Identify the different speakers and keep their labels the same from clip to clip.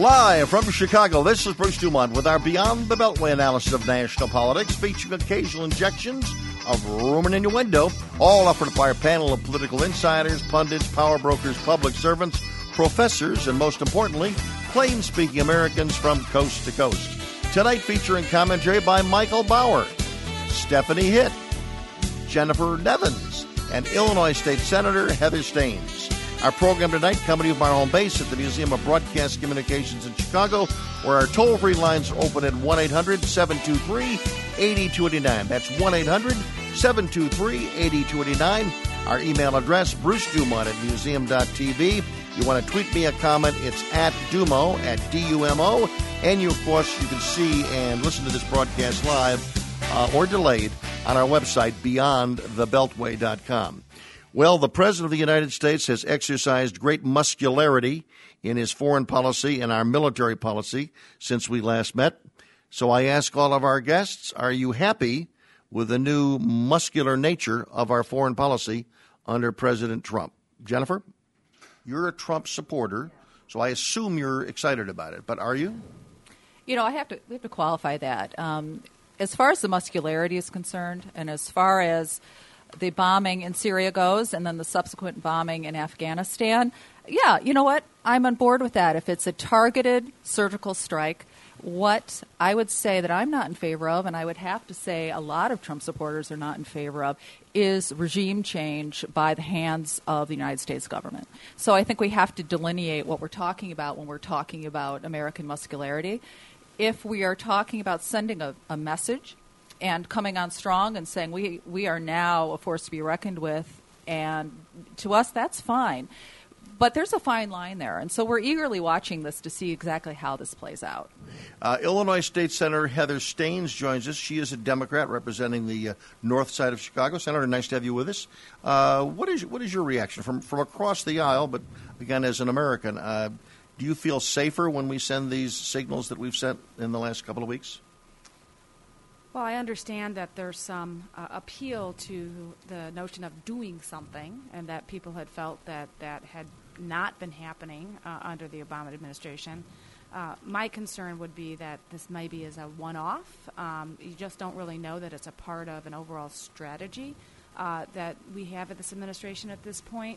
Speaker 1: Live from Chicago, this is Bruce Dumont with our Beyond the Beltway analysis of national politics, featuring occasional injections of rumor and innuendo, all offered by our panel of political insiders, pundits, power brokers, public servants, professors, and most importantly, plain-speaking Americans from coast to coast. Tonight featuring commentary by Michael Bauer, Stephanie Hitt, Jennifer Nevins, and Illinois State Senator Heather Staines. Our program tonight coming to you from our home base at the Museum of Broadcast Communications in Chicago, where our toll-free lines are open at 1-800-723-8289. That's 1-800-723-8289. Our email address, brucedumont@museum.tv. You want to tweet me a comment, it's at Dumo, at D-U-M-O. And you, of course, you can see and listen to this broadcast live or delayed on our website, beyondthebeltway.com. Well, the President of the United States has exercised great muscularity in his foreign policy and our military policy since we last met. So I ask all of our guests, are you happy with the new muscular nature of our foreign policy under President Trump? Jennifer, you're a Trump supporter, so I assume you're excited about it. But are you?
Speaker 2: You know, we have to qualify that. As far as the muscularity is concerned, and as far as the bombing in Syria goes, and then the subsequent bombing in Afghanistan, yeah, you know what? I'm on board with that. If it's a targeted surgical strike, what I would say that I'm not in favor of, and I would have to say a lot of Trump supporters are not in favor of, is regime change by the hands of the United States government. So I think we have to delineate what we're talking about when we're talking about American muscularity. If we are talking about sending a message and coming on strong and saying we are now a force to be reckoned with, and to us that's fine. But there's a fine line there, and so we're eagerly watching this to see exactly how this plays out.
Speaker 1: Illinois State Senator Heather Staines joins us. She is a Democrat representing the north side of Chicago. Senator, nice to have you with us. What is your reaction from across the aisle, but again, as an American, do you feel safer when we send these signals that we've sent in the last couple of weeks?
Speaker 3: Well, I understand that there's some appeal to the notion of doing something, and that people had felt that had not been happening under the Obama administration. My concern would be that this maybe is a one-off. You just don't really know that it's a part of an overall strategy that we have at this administration at this point.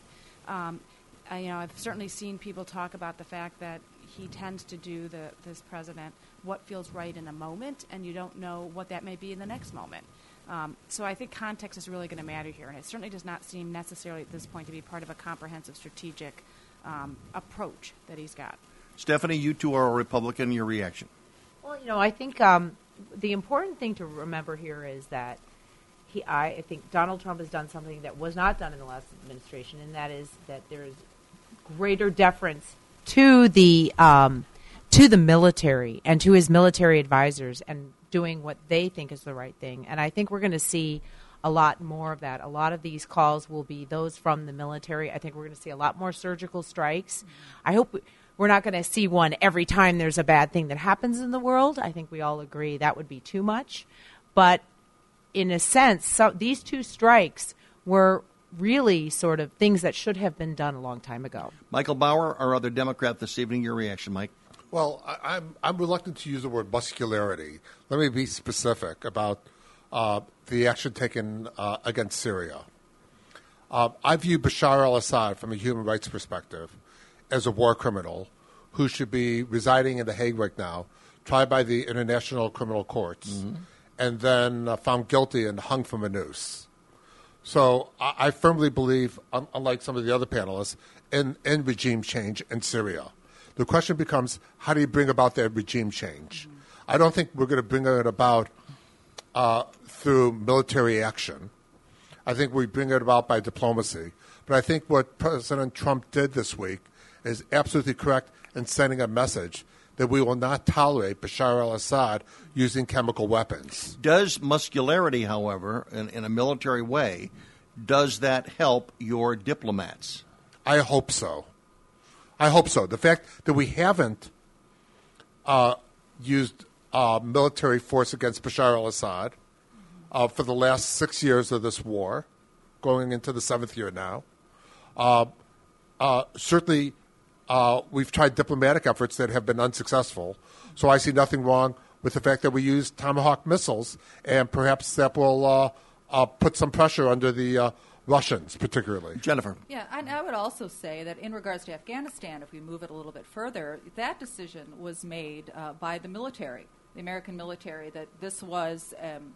Speaker 3: I've certainly seen people talk about the fact that he tends to do, this president, what feels right in a moment, and you don't know what that may be in the next moment. So I think context is really going to matter here, and it certainly does not seem necessarily at this point to be part of a comprehensive strategic approach that he's got.
Speaker 1: Stephanie, you two are a Republican. Your reaction?
Speaker 4: Well, I think the important thing to remember here is that I think Donald Trump has done something that was not done in the last administration, and that is that there is greater deference to the military and to his military advisors and doing what they think is the right thing. And I think we're going to see a lot more of that. A lot of these calls will be those from the military. I think we're going to see a lot more surgical strikes. I hope we're not going to see one every time there's a bad thing that happens in the world. I think we all agree that would be too much. But in a sense, these two strikes were really sort of things that should have been done a long time ago.
Speaker 1: Michael Bauer, our other Democrat this evening. Your reaction, Mike?
Speaker 5: Well, I'm reluctant to use the word muscularity. Let me be specific about the action taken against Syria. I view Bashar al-Assad from a human rights perspective as a war criminal who should be residing in The Hague right now, tried by the International Criminal Courts, and then found guilty and hung from a noose. So I firmly believe, unlike some of the other panelists, in regime change in Syria. The question becomes, how do you bring about that regime change? I don't think we're going to bring it about through military action. I think we bring it about by diplomacy. But I think what President Trump did this week is absolutely correct in sending a message that we will not tolerate Bashar al-Assad using chemical weapons.
Speaker 1: Does muscularity, however, in a military way, does that help your diplomats?
Speaker 5: I hope so. The fact that we haven't used military force against Bashar al-Assad for the last 6 years of this war, going into the 7th year now, certainly we've tried diplomatic efforts that have been unsuccessful. So I see nothing wrong with the fact that we use Tomahawk missiles, and perhaps that will put some pressure under the Russians, particularly.
Speaker 1: Jennifer.
Speaker 2: Yeah, and I would also say that in regards to Afghanistan, if we move it a little bit further, that decision was made by the military, the American military, that this was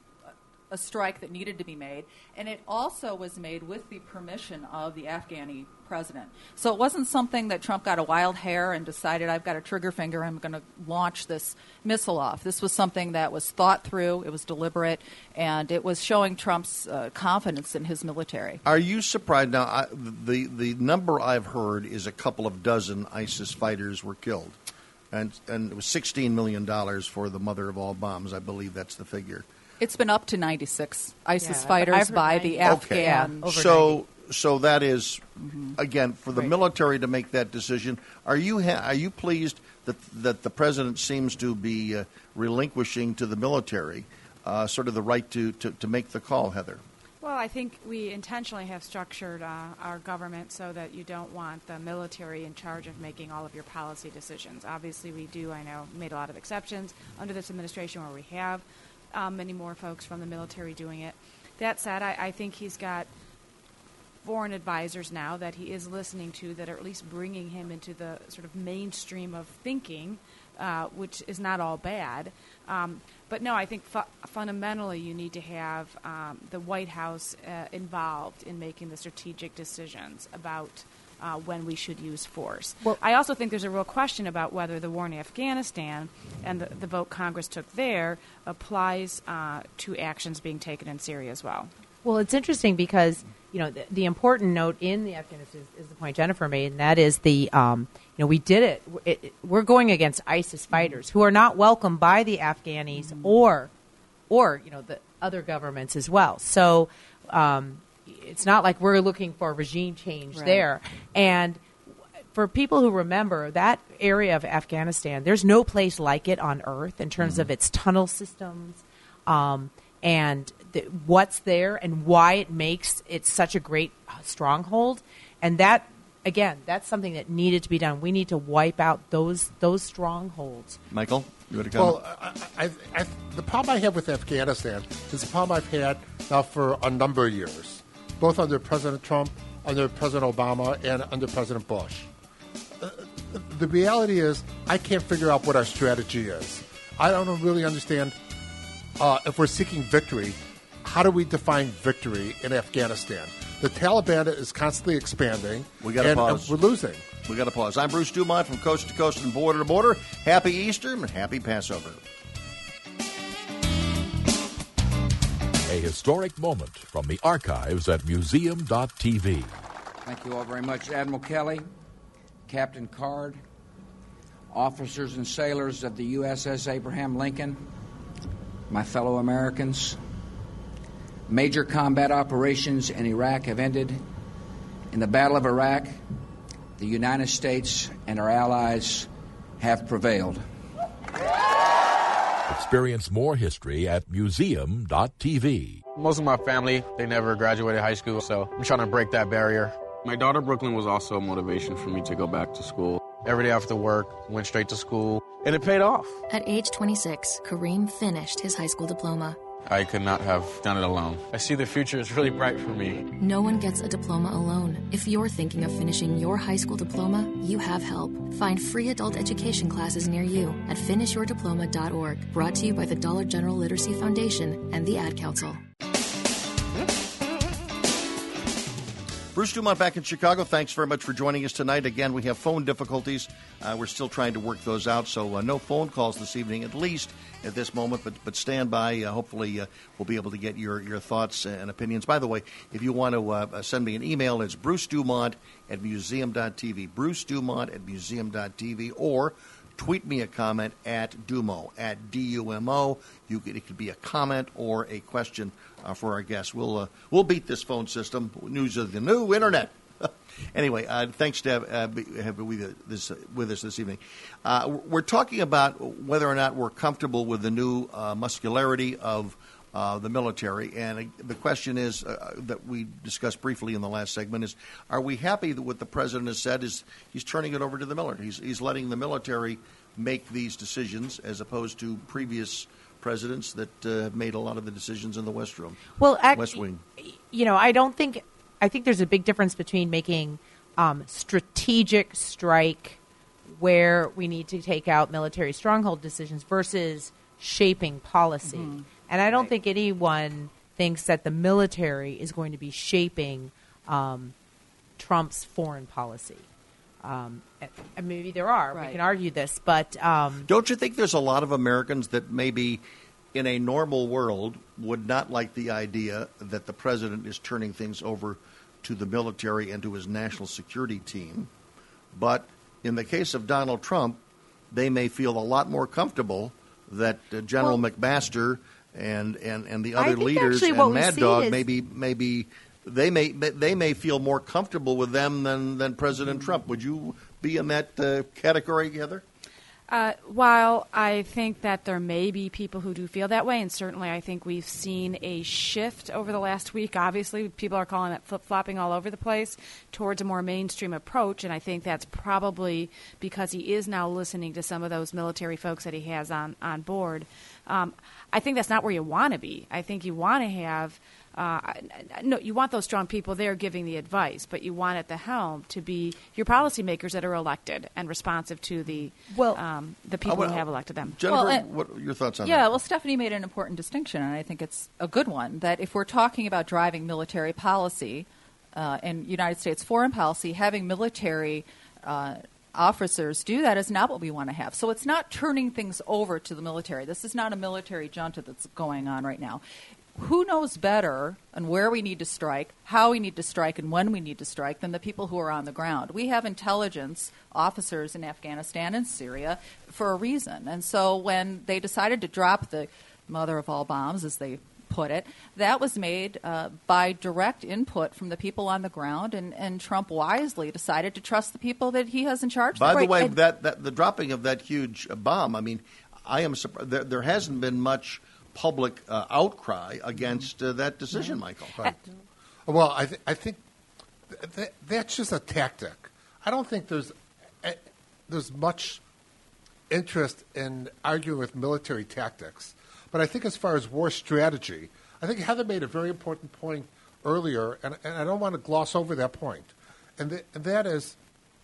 Speaker 2: a strike that needed to be made, and it also was made with the permission of the Afghani president. So it wasn't something that Trump got a wild hair and decided, I've got a trigger finger, I'm going to launch this missile off. This was something that was thought through, it was deliberate, and it was showing Trump's confidence in his military.
Speaker 1: Are you surprised? Now, the number I've heard is a couple of dozen ISIS fighters were killed, and it was $16 million for the mother of all bombs. I believe that's the figure.
Speaker 2: It's been up to 96 ISIS
Speaker 4: Yeah,
Speaker 2: fighters
Speaker 4: I've heard
Speaker 2: by
Speaker 4: 90.
Speaker 2: the
Speaker 4: Okay.
Speaker 2: Afghan.
Speaker 4: Yeah, over
Speaker 1: So that is, again, for the
Speaker 2: Right.
Speaker 1: military to make that decision. Are you pleased that the president seems to be relinquishing to the military sort of the right to make the call, Heather?
Speaker 3: Well, I think we intentionally have structured our government so that you don't want the military in charge of making all of your policy decisions. Obviously, we do, I know, made a lot of exceptions under this administration where we have many more folks from the military doing it. That said, I think he's got foreign advisors now that he is listening to that are at least bringing him into the sort of mainstream of thinking, which is not all bad. But no, I think fundamentally you need to have the White House involved in making the strategic decisions about when we should use force.
Speaker 4: Well,
Speaker 3: I also think there's a real question about whether the war in Afghanistan and the vote Congress took there applies to actions being taken in Syria as well.
Speaker 4: Well, it's interesting because the important note in the Afghanistan is the point Jennifer made, and that is we did it. We're going against ISIS fighters who are not welcomed by the Afghanis or the other governments as well. So it's not like we're looking for regime change there. And for people who remember that area of Afghanistan, there's no place like it on earth in terms of its tunnel systems and what's there and why it makes it such a great stronghold. And that, again, that's something that needed to be done. We need to wipe out those strongholds.
Speaker 1: Michael, you want to comment?
Speaker 5: Well, the problem I have with Afghanistan is the problem I've had now for a number of years, both under President Trump, under President Obama, and under President Bush. The reality is I can't figure out what our strategy is. I don't really understand if we're seeking victory, how do we define victory in Afghanistan? The Taliban is constantly expanding.
Speaker 1: We got to pause.
Speaker 5: And we're losing.
Speaker 1: We got to pause. I'm Bruce Dumont from Coast to Coast and Border to Border. Happy Easter and happy Passover.
Speaker 6: A historic moment from the archives at museum.tv.
Speaker 7: Thank you all very much, Admiral Kelly, Captain Card, officers and sailors of the USS Abraham Lincoln, my fellow Americans. Major combat operations in Iraq have ended. In the Battle of Iraq, the United States and our allies have prevailed.
Speaker 6: Experience more history at museum.tv.
Speaker 8: Most of my family, they never graduated high school, so I'm trying to break that barrier. My daughter, Brooklyn, was also a motivation for me to go back to school. Every day after work, went straight to school, and it paid off.
Speaker 9: At age 26, Kareem finished his high school diploma.
Speaker 8: I could not have done it alone. I see the future is really bright for me.
Speaker 9: No one gets a diploma alone. If you're thinking of finishing your high school diploma, you have help. Find free adult education classes near you at finishyourdiploma.org. Brought to you by the Dollar General Literacy Foundation and the Ad Council.
Speaker 1: Bruce Dumont back in Chicago. Thanks very much for joining us tonight. Again, we have phone difficulties. We're still trying to work those out, so no phone calls this evening, at least at this moment. But stand by. Hopefully, we'll be able to get your thoughts and opinions. By the way, if you want to send me an email, it's brucedumont@museum.tv, brucedumont@museum.tv, or tweet me a comment at Dumo, at DUMO. It could be a comment or a question for our guests. We'll beat this phone system. News of the new internet. Anyway, thanks to have with us this evening. We're talking about whether or not we're comfortable with the new muscularity of the military. And the question is that we discussed briefly in the last segment is, are we happy that what the president has said is he's turning it over to the military? He's letting the military make these decisions as opposed to previous presidents that have made a lot of the decisions in the West Wing.
Speaker 4: I think there's a big difference between making strategic strike where we need to take out military stronghold decisions versus shaping policy. Mm-hmm. And I don't think anyone thinks that the military is going to be shaping Trump's foreign policy. And maybe there are. Right. We can argue this. But
Speaker 1: don't you think there's a lot of Americans that maybe in a normal world would not like the idea that the president is turning things over to the military and to his national security team? But in the case of Donald Trump, they may feel a lot more comfortable that General McMaster and the other leaders and Mad Dog maybe they may feel more comfortable with them than President Trump. Would you be in that category, Heather?
Speaker 3: While I think that there may be people who do feel that way, and certainly I think we've seen a shift over the last week. Obviously, people are calling it flip-flopping all over the place towards a more mainstream approach, and I think that's probably because he is now listening to some of those military folks that he has on board. I think that's not where you want to be. I think you want to have no, you want those strong people there giving the advice, but you want at the helm to be your policymakers that are elected and responsive to the people who have elected them.
Speaker 1: Jennifer, what are your thoughts on that?
Speaker 2: Yeah, well, Stephanie made an important distinction, and I think it's a good one, that if we're talking about driving military policy and United States foreign policy, having military officers do that is not what we want to have. So it's not turning things over to the military. This is not a military junta that's going on right now. Who knows better on where we need to strike, how we need to strike, and when we need to strike than the people who are on the ground? We have intelligence officers in Afghanistan and Syria for a reason. And so when they decided to drop the mother of all bombs, as they put it, that was made by direct input from the people on the ground, and Trump wisely decided to trust the people that he has in charge.
Speaker 1: By the way, that the dropping of that huge bomb, I mean, I am surprised. There hasn't been much public outcry against that decision, Michael.
Speaker 5: Right. Well, I think that's just a tactic. I don't think there's much interest in arguing with military tactics. But I think as far as war strategy, I think Heather made a very important point earlier, and I don't want to gloss over that point. And that is,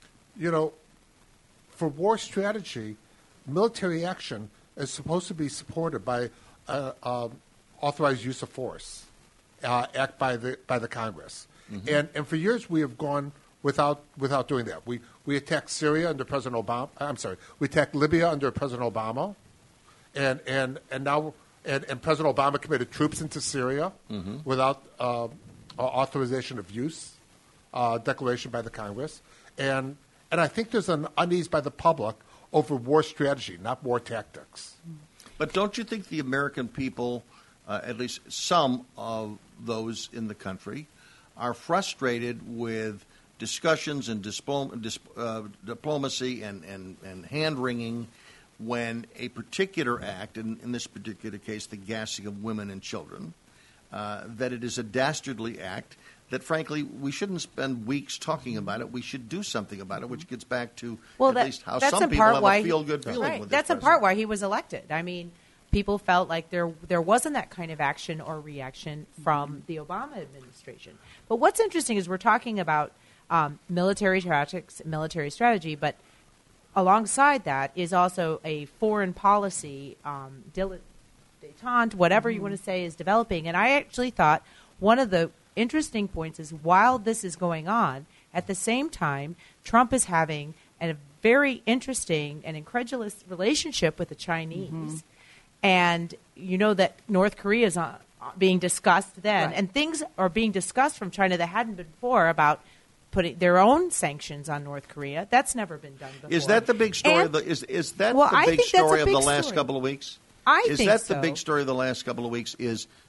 Speaker 5: for war strategy, military action is supposed to be supported by authorized use of force, act by the Congress. Mm-hmm. And for years we have gone without doing that. We attacked Syria under President Obama. I'm sorry, we attacked Libya under President Obama, and now President Obama committed troops into Syria without authorization of use, declaration by the Congress, and I think there's an unease by the public over war strategy, not war tactics.
Speaker 1: But don't you think the American people, at least some of those in the country, are frustrated with discussions and diplomacy and hand-wringing when a particular act, in this particular case the gassing of women and children, that it is a dastardly act, that frankly we shouldn't spend weeks talking about it. We should do something about it, which gets back to at least how some people have a feel-good feeling with this
Speaker 4: That's in part why he was elected. I mean, people felt like there wasn't that kind of action or reaction from the Obama administration. But what's interesting is we're talking about military tactics, military strategy, but alongside that is also a foreign policy, détente, whatever you want to say, is developing. And I actually thought one of the interesting points is while this is going on, at the same time, Trump is having a very interesting and incredulous relationship with the Chinese. Mm-hmm. And you know that North Korea is being discussed then, and things are being discussed from China that hadn't been before about putting their own sanctions on North Korea. That's never been done before.
Speaker 1: Is that the big story? Is that the big story of the last couple of weeks?
Speaker 4: I think so.
Speaker 1: Is that the big story of the last couple of weeks? Is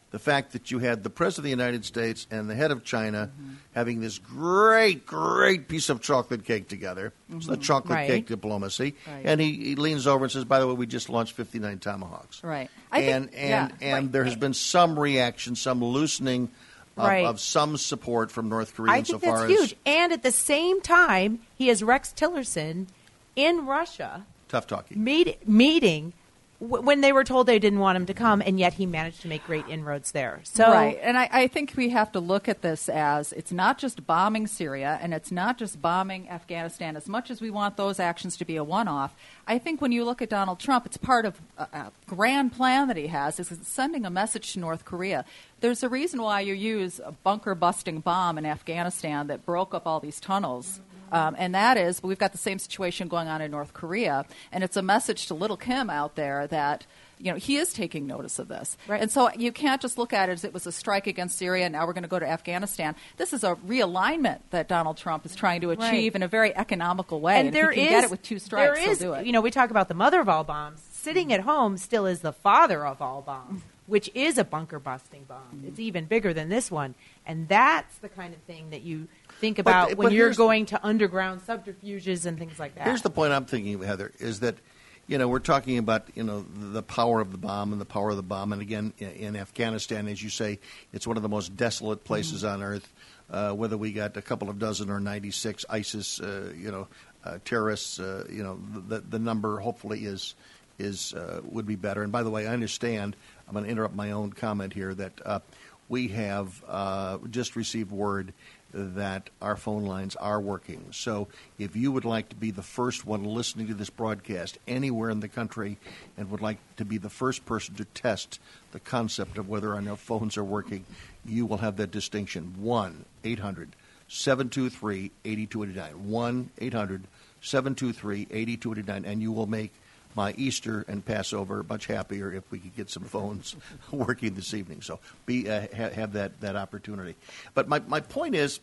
Speaker 1: the fact that you had the President of the United States and the head of China having this great, great piece of chocolate cake together. It's the chocolate cake diplomacy.
Speaker 2: Right.
Speaker 1: And he leans over and says, by the way, we just launched 59 Tomahawks.
Speaker 2: Right.
Speaker 1: And there has been some reaction, some loosening of some support from North Korea
Speaker 4: I think that's huge. And at the same time, he has Rex Tillerson in Russia.
Speaker 1: Tough talking.
Speaker 4: Meeting when they were told they didn't want him to come, and yet he managed to make great inroads there. So,
Speaker 2: right. And I think we have to look at this as it's not just bombing Syria and it's not just bombing Afghanistan. As much as we want those actions to be a one-off, I think when you look at Donald Trump, it's part of a grand plan that he has, is sending a message to North Korea. There's a reason why you use a bunker-busting bomb in Afghanistan that broke up all these tunnels. And that is, we've got the same situation going on in North Korea, and it's a message to little Kim out there that, he is taking notice of this.
Speaker 4: Right.
Speaker 2: And so you can't just look at it as it was a strike against Syria, and now we're going to go to Afghanistan. This is a realignment that Donald Trump is trying to achieve in a very economical way. And if he can get it with two strikes, he'll do it.
Speaker 4: We talk about the mother of all bombs. Sitting at home still is the father of all bombs, which is a bunker-busting bomb. It's even bigger than this one. And that's the kind of thing that you think about when you're going to underground subterfuges and things like that.
Speaker 1: Here's the point I'm thinking of, Heather, is that, we're talking about, the power of the bomb and the power of the bomb. And again, in Afghanistan, as you say, it's one of the most desolate places on earth. Whether we got a couple of dozen or 96 ISIS, terrorists, the number hopefully would be better. And by the way, I understand, I'm going to interrupt my own comment here, that we have just received word that our phone lines are working. So if you would like to be the first one listening to this broadcast anywhere in the country and would like to be the first person to test the concept of whether or not phones are working, you will have that distinction. 1-800-723-8289. 1-800-723-8289. And you will make my Easter and Passover much happier if we could get some phones working this evening. So have that opportunity. But my point is,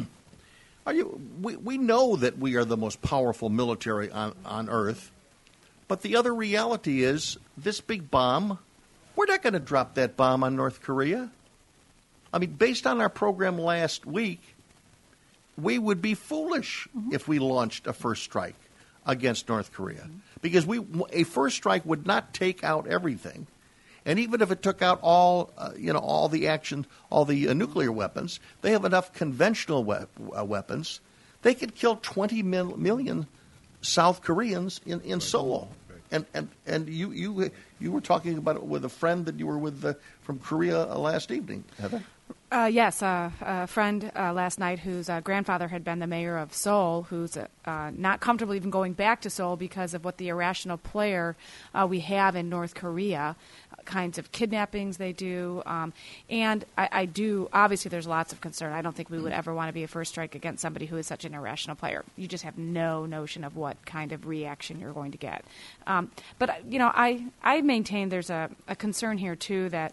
Speaker 1: we know that we are the most powerful military on earth, but the other reality is this big bomb, we're not going to drop that bomb on North Korea. I mean, based on our program last week, we would be foolish if we launched a first strike against North Korea, because a first strike would not take out everything, and even if it took out all the action, all the nuclear weapons, they have enough conventional weapons. They could kill 20 million South Koreans in Seoul. And you were talking about it with a friend that you were with from Korea last evening, Heather.
Speaker 3: Yes, a friend last night whose grandfather had been the mayor of Seoul, who's not comfortable even going back to Seoul because of what the irrational player we have in North Korea, kinds of kidnappings they do. And I do, obviously there's lots of concern. I don't think we would ever want to be a first strike against somebody who is such an irrational player. You just have no notion of what kind of reaction you're going to get. But, I maintain there's a concern here, too, that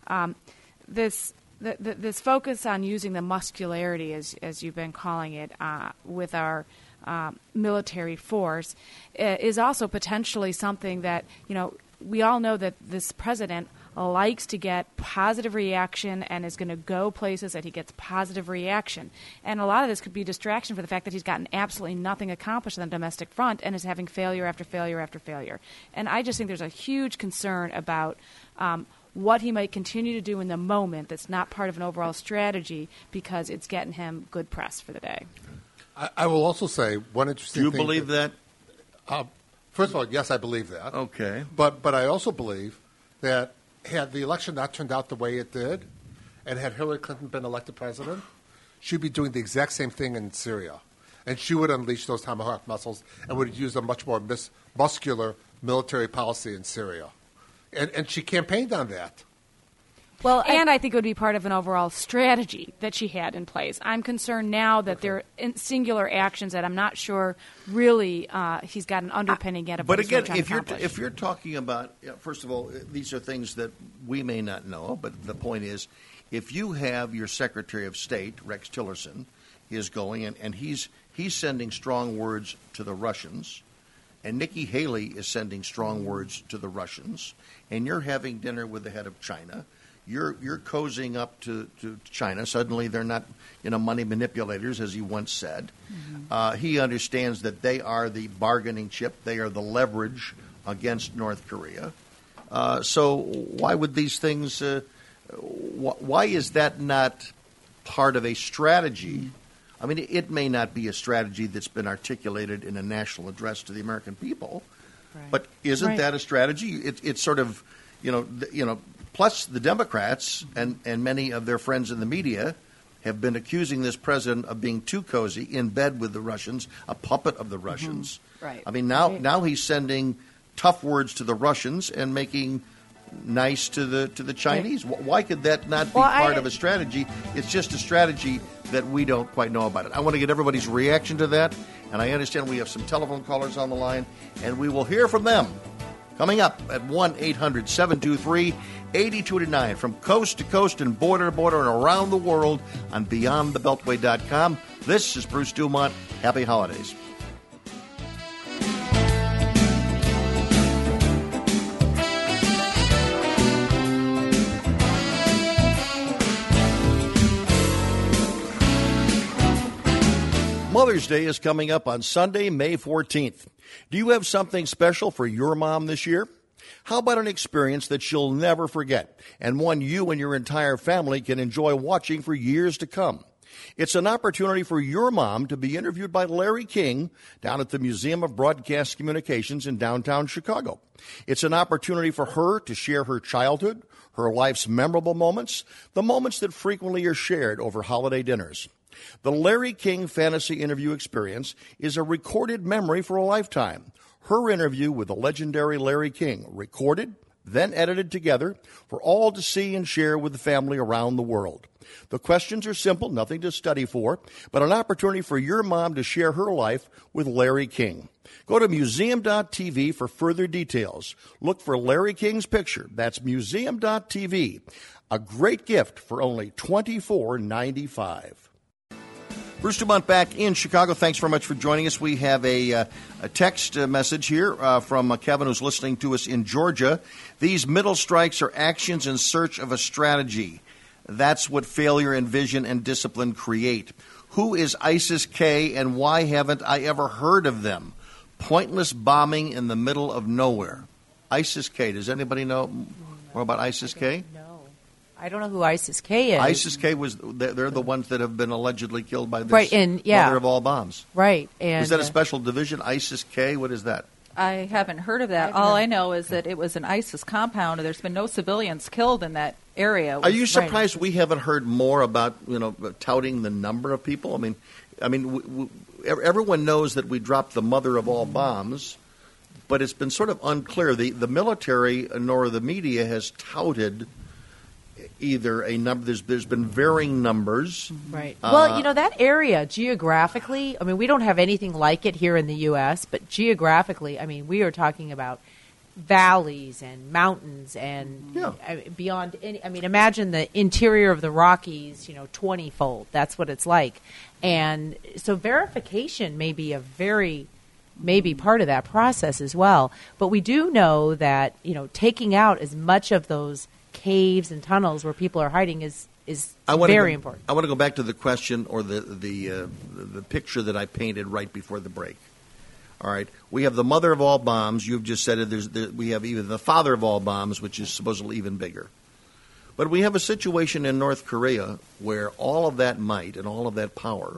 Speaker 3: this focus on using the muscularity, as you've been calling it, with our military force is also potentially something that, we all know that this president likes to get positive reaction and is going to go places that he gets positive reaction. And a lot of this could be a distraction for the fact that he's gotten absolutely nothing accomplished on the domestic front and is having failure after failure after failure. And I just think there's a huge concern about what he might continue to do in the moment that's not part of an overall strategy because it's getting him good press for the day.
Speaker 5: I will also say one interesting thing.
Speaker 1: Do you believe that?
Speaker 5: First of all, yes, I believe that.
Speaker 1: Okay.
Speaker 5: But I also believe that had the election not turned out the way it did, and had Hillary Clinton been elected president, she'd be doing the exact same thing in Syria. And she would unleash those Tomahawk missiles and would use a much more muscular military policy in Syria. And she campaigned on that.
Speaker 3: Well, and I think it would be part of an overall strategy that she had in place. I'm concerned now that there are singular actions that I'm not sure really he's got an underpinning yet.
Speaker 1: But again, if you're talking about, first of all, these are things that we may not know. But the point is, if you have your Secretary of State, Rex Tillerson, is going and he's sending strong words to the Russians, and Nikki Haley is sending strong words to the Russians, and you're having dinner with the head of China. you're cozying up to China. Suddenly they're not, money manipulators, as he once said. Mm-hmm. He understands that they are the bargaining chip. They are the leverage against North Korea. So why would these things? Why is that not part of a strategy? I mean, it may not be a strategy that's been articulated in a national address to the American people, but isn't that a strategy? It's sort of, Plus, the Democrats and many of their friends in the media have been accusing this president of being too cozy, in bed with the Russians, a puppet of the Russians.
Speaker 2: Mm-hmm. Right.
Speaker 1: I mean, now he's sending tough words to the Russians and making nice to the Chinese. Right. Why could that not be part of a strategy? It's just a strategy that we don't quite know about it. I want to get everybody's reaction to that, and I understand we have some telephone callers on the line, and we will hear from them coming up at 1-800-723-8289 from coast to coast and border to border and around the world on BeyondTheBeltway.com. This is Bruce Dumont. Happy holidays. Mother's Day is coming up on Sunday, May 14th. Do you have something special for your mom this year? How about an experience that she'll never forget and one you and your entire family can enjoy watching for years to come? It's an opportunity for your mom to be interviewed by Larry King down at the Museum of Broadcast Communications in downtown Chicago. It's an opportunity for her to share her childhood, her life's memorable moments, the moments that frequently are shared over holiday dinners. The Larry King Fantasy Interview Experience is a recorded memory for a lifetime. Her interview with the legendary Larry King, recorded, then edited together for all to see and share with the family around the world. The questions are simple, nothing to study for, but an opportunity for your mom to share her life with Larry King. Go to museum.tv for further details. Look for Larry King's picture. That's museum.tv. A great gift for only $24.95. Bruce Dumont back in Chicago. Thanks very much for joining us. We have a text message here from Kevin, who's listening to us in Georgia. These middle strikes are actions in search of a strategy. That's what failure in vision and discipline create. Who is ISIS-K and why haven't I ever heard of them? Pointless bombing in the middle of nowhere. ISIS-K. Does anybody know more about ISIS-K?
Speaker 4: No. I don't know who ISIS-K is.
Speaker 1: ISIS-K they're the ones that have been allegedly killed by this mother of all bombs.
Speaker 4: Right. And
Speaker 1: is that a special division, ISIS-K? What is that?
Speaker 2: I haven't heard of that. All I know is that it was an ISIS compound, and there's been no civilians killed in that area.
Speaker 1: Are you surprised we haven't heard more about, touting the number of people? I mean, everyone knows that we dropped the mother of all bombs, but it's been sort of unclear. The military nor the media has touted either a number. There's been varying numbers.
Speaker 4: Right. Well, that area geographically, we don't have anything like it here in the U.S., but geographically, we are talking about valleys and mountains and beyond any. Imagine the interior of the Rockies, 20-fold. That's what it's like. And so verification may be part of that process as well. But we do know that, taking out as much of those caves and tunnels where people are hiding is very important.
Speaker 1: I want to go back to the question or the picture that I painted right before the break. All right, we have the mother of all bombs. You've just said it. We have even the father of all bombs, which is supposedly even bigger. But we have a situation in North Korea where all of that might and all of that power,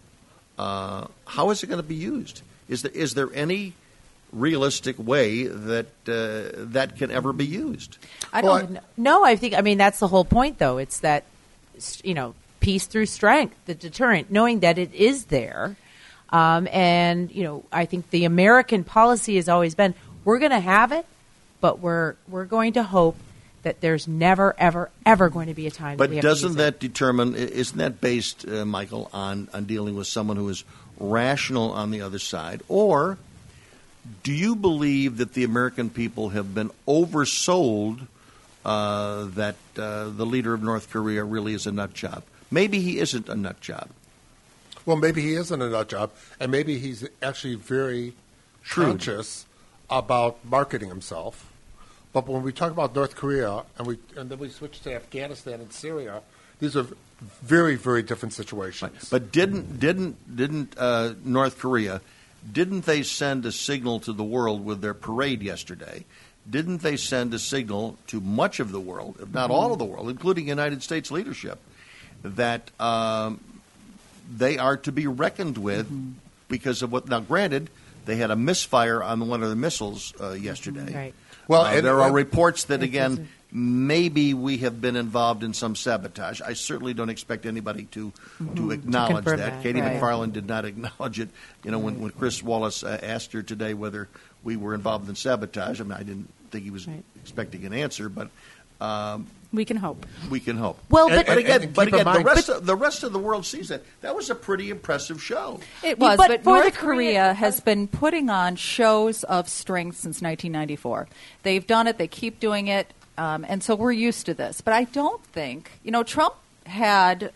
Speaker 1: how is it going to be used? Is there any realistic way that that can ever be used?
Speaker 4: I don't know. No, I think, that's the whole point, though. It's that, peace through strength, the deterrent, knowing that it is there. And, I think the American policy has always been, we're going to have it, but we're going to hope that there's never, ever, ever going to be a time that we have to use it. But doesn't
Speaker 1: that determine, isn't that based, Michael, on dealing with someone who is rational on the other side? Or do you believe that the American people have been oversold that the leader of North Korea really is a nut job? Maybe he isn't a nut job.
Speaker 5: Well, maybe he isn't a nut job, and maybe he's actually very conscious about marketing himself. But when we talk about North Korea and then we switch to Afghanistan and Syria, these are very, very different situations.
Speaker 1: But didn't North Korea, didn't they send a signal to the world with their parade yesterday? Didn't they send a signal to much of the world, if not all of the world, including United States leadership, that they are to be reckoned with because of what? Now, granted, they had a misfire on one of the missiles yesterday.
Speaker 4: Right.
Speaker 5: Well,
Speaker 1: there are reports that, again, maybe we have been involved in some sabotage. I certainly don't expect anybody to acknowledge that. Katie McFarland did not acknowledge it. You know, when Chris Wallace asked her today whether we were involved in sabotage, I mean, I didn't think he was expecting an answer, but
Speaker 3: we can hope.
Speaker 1: We can hope.
Speaker 4: Well,
Speaker 1: but again, the rest of the world sees that. That was a pretty impressive show.
Speaker 2: It was, but North Korea has been putting on shows of strength since 1994. They've done it. They keep doing it. And so we're used to this. But I don't think, Trump had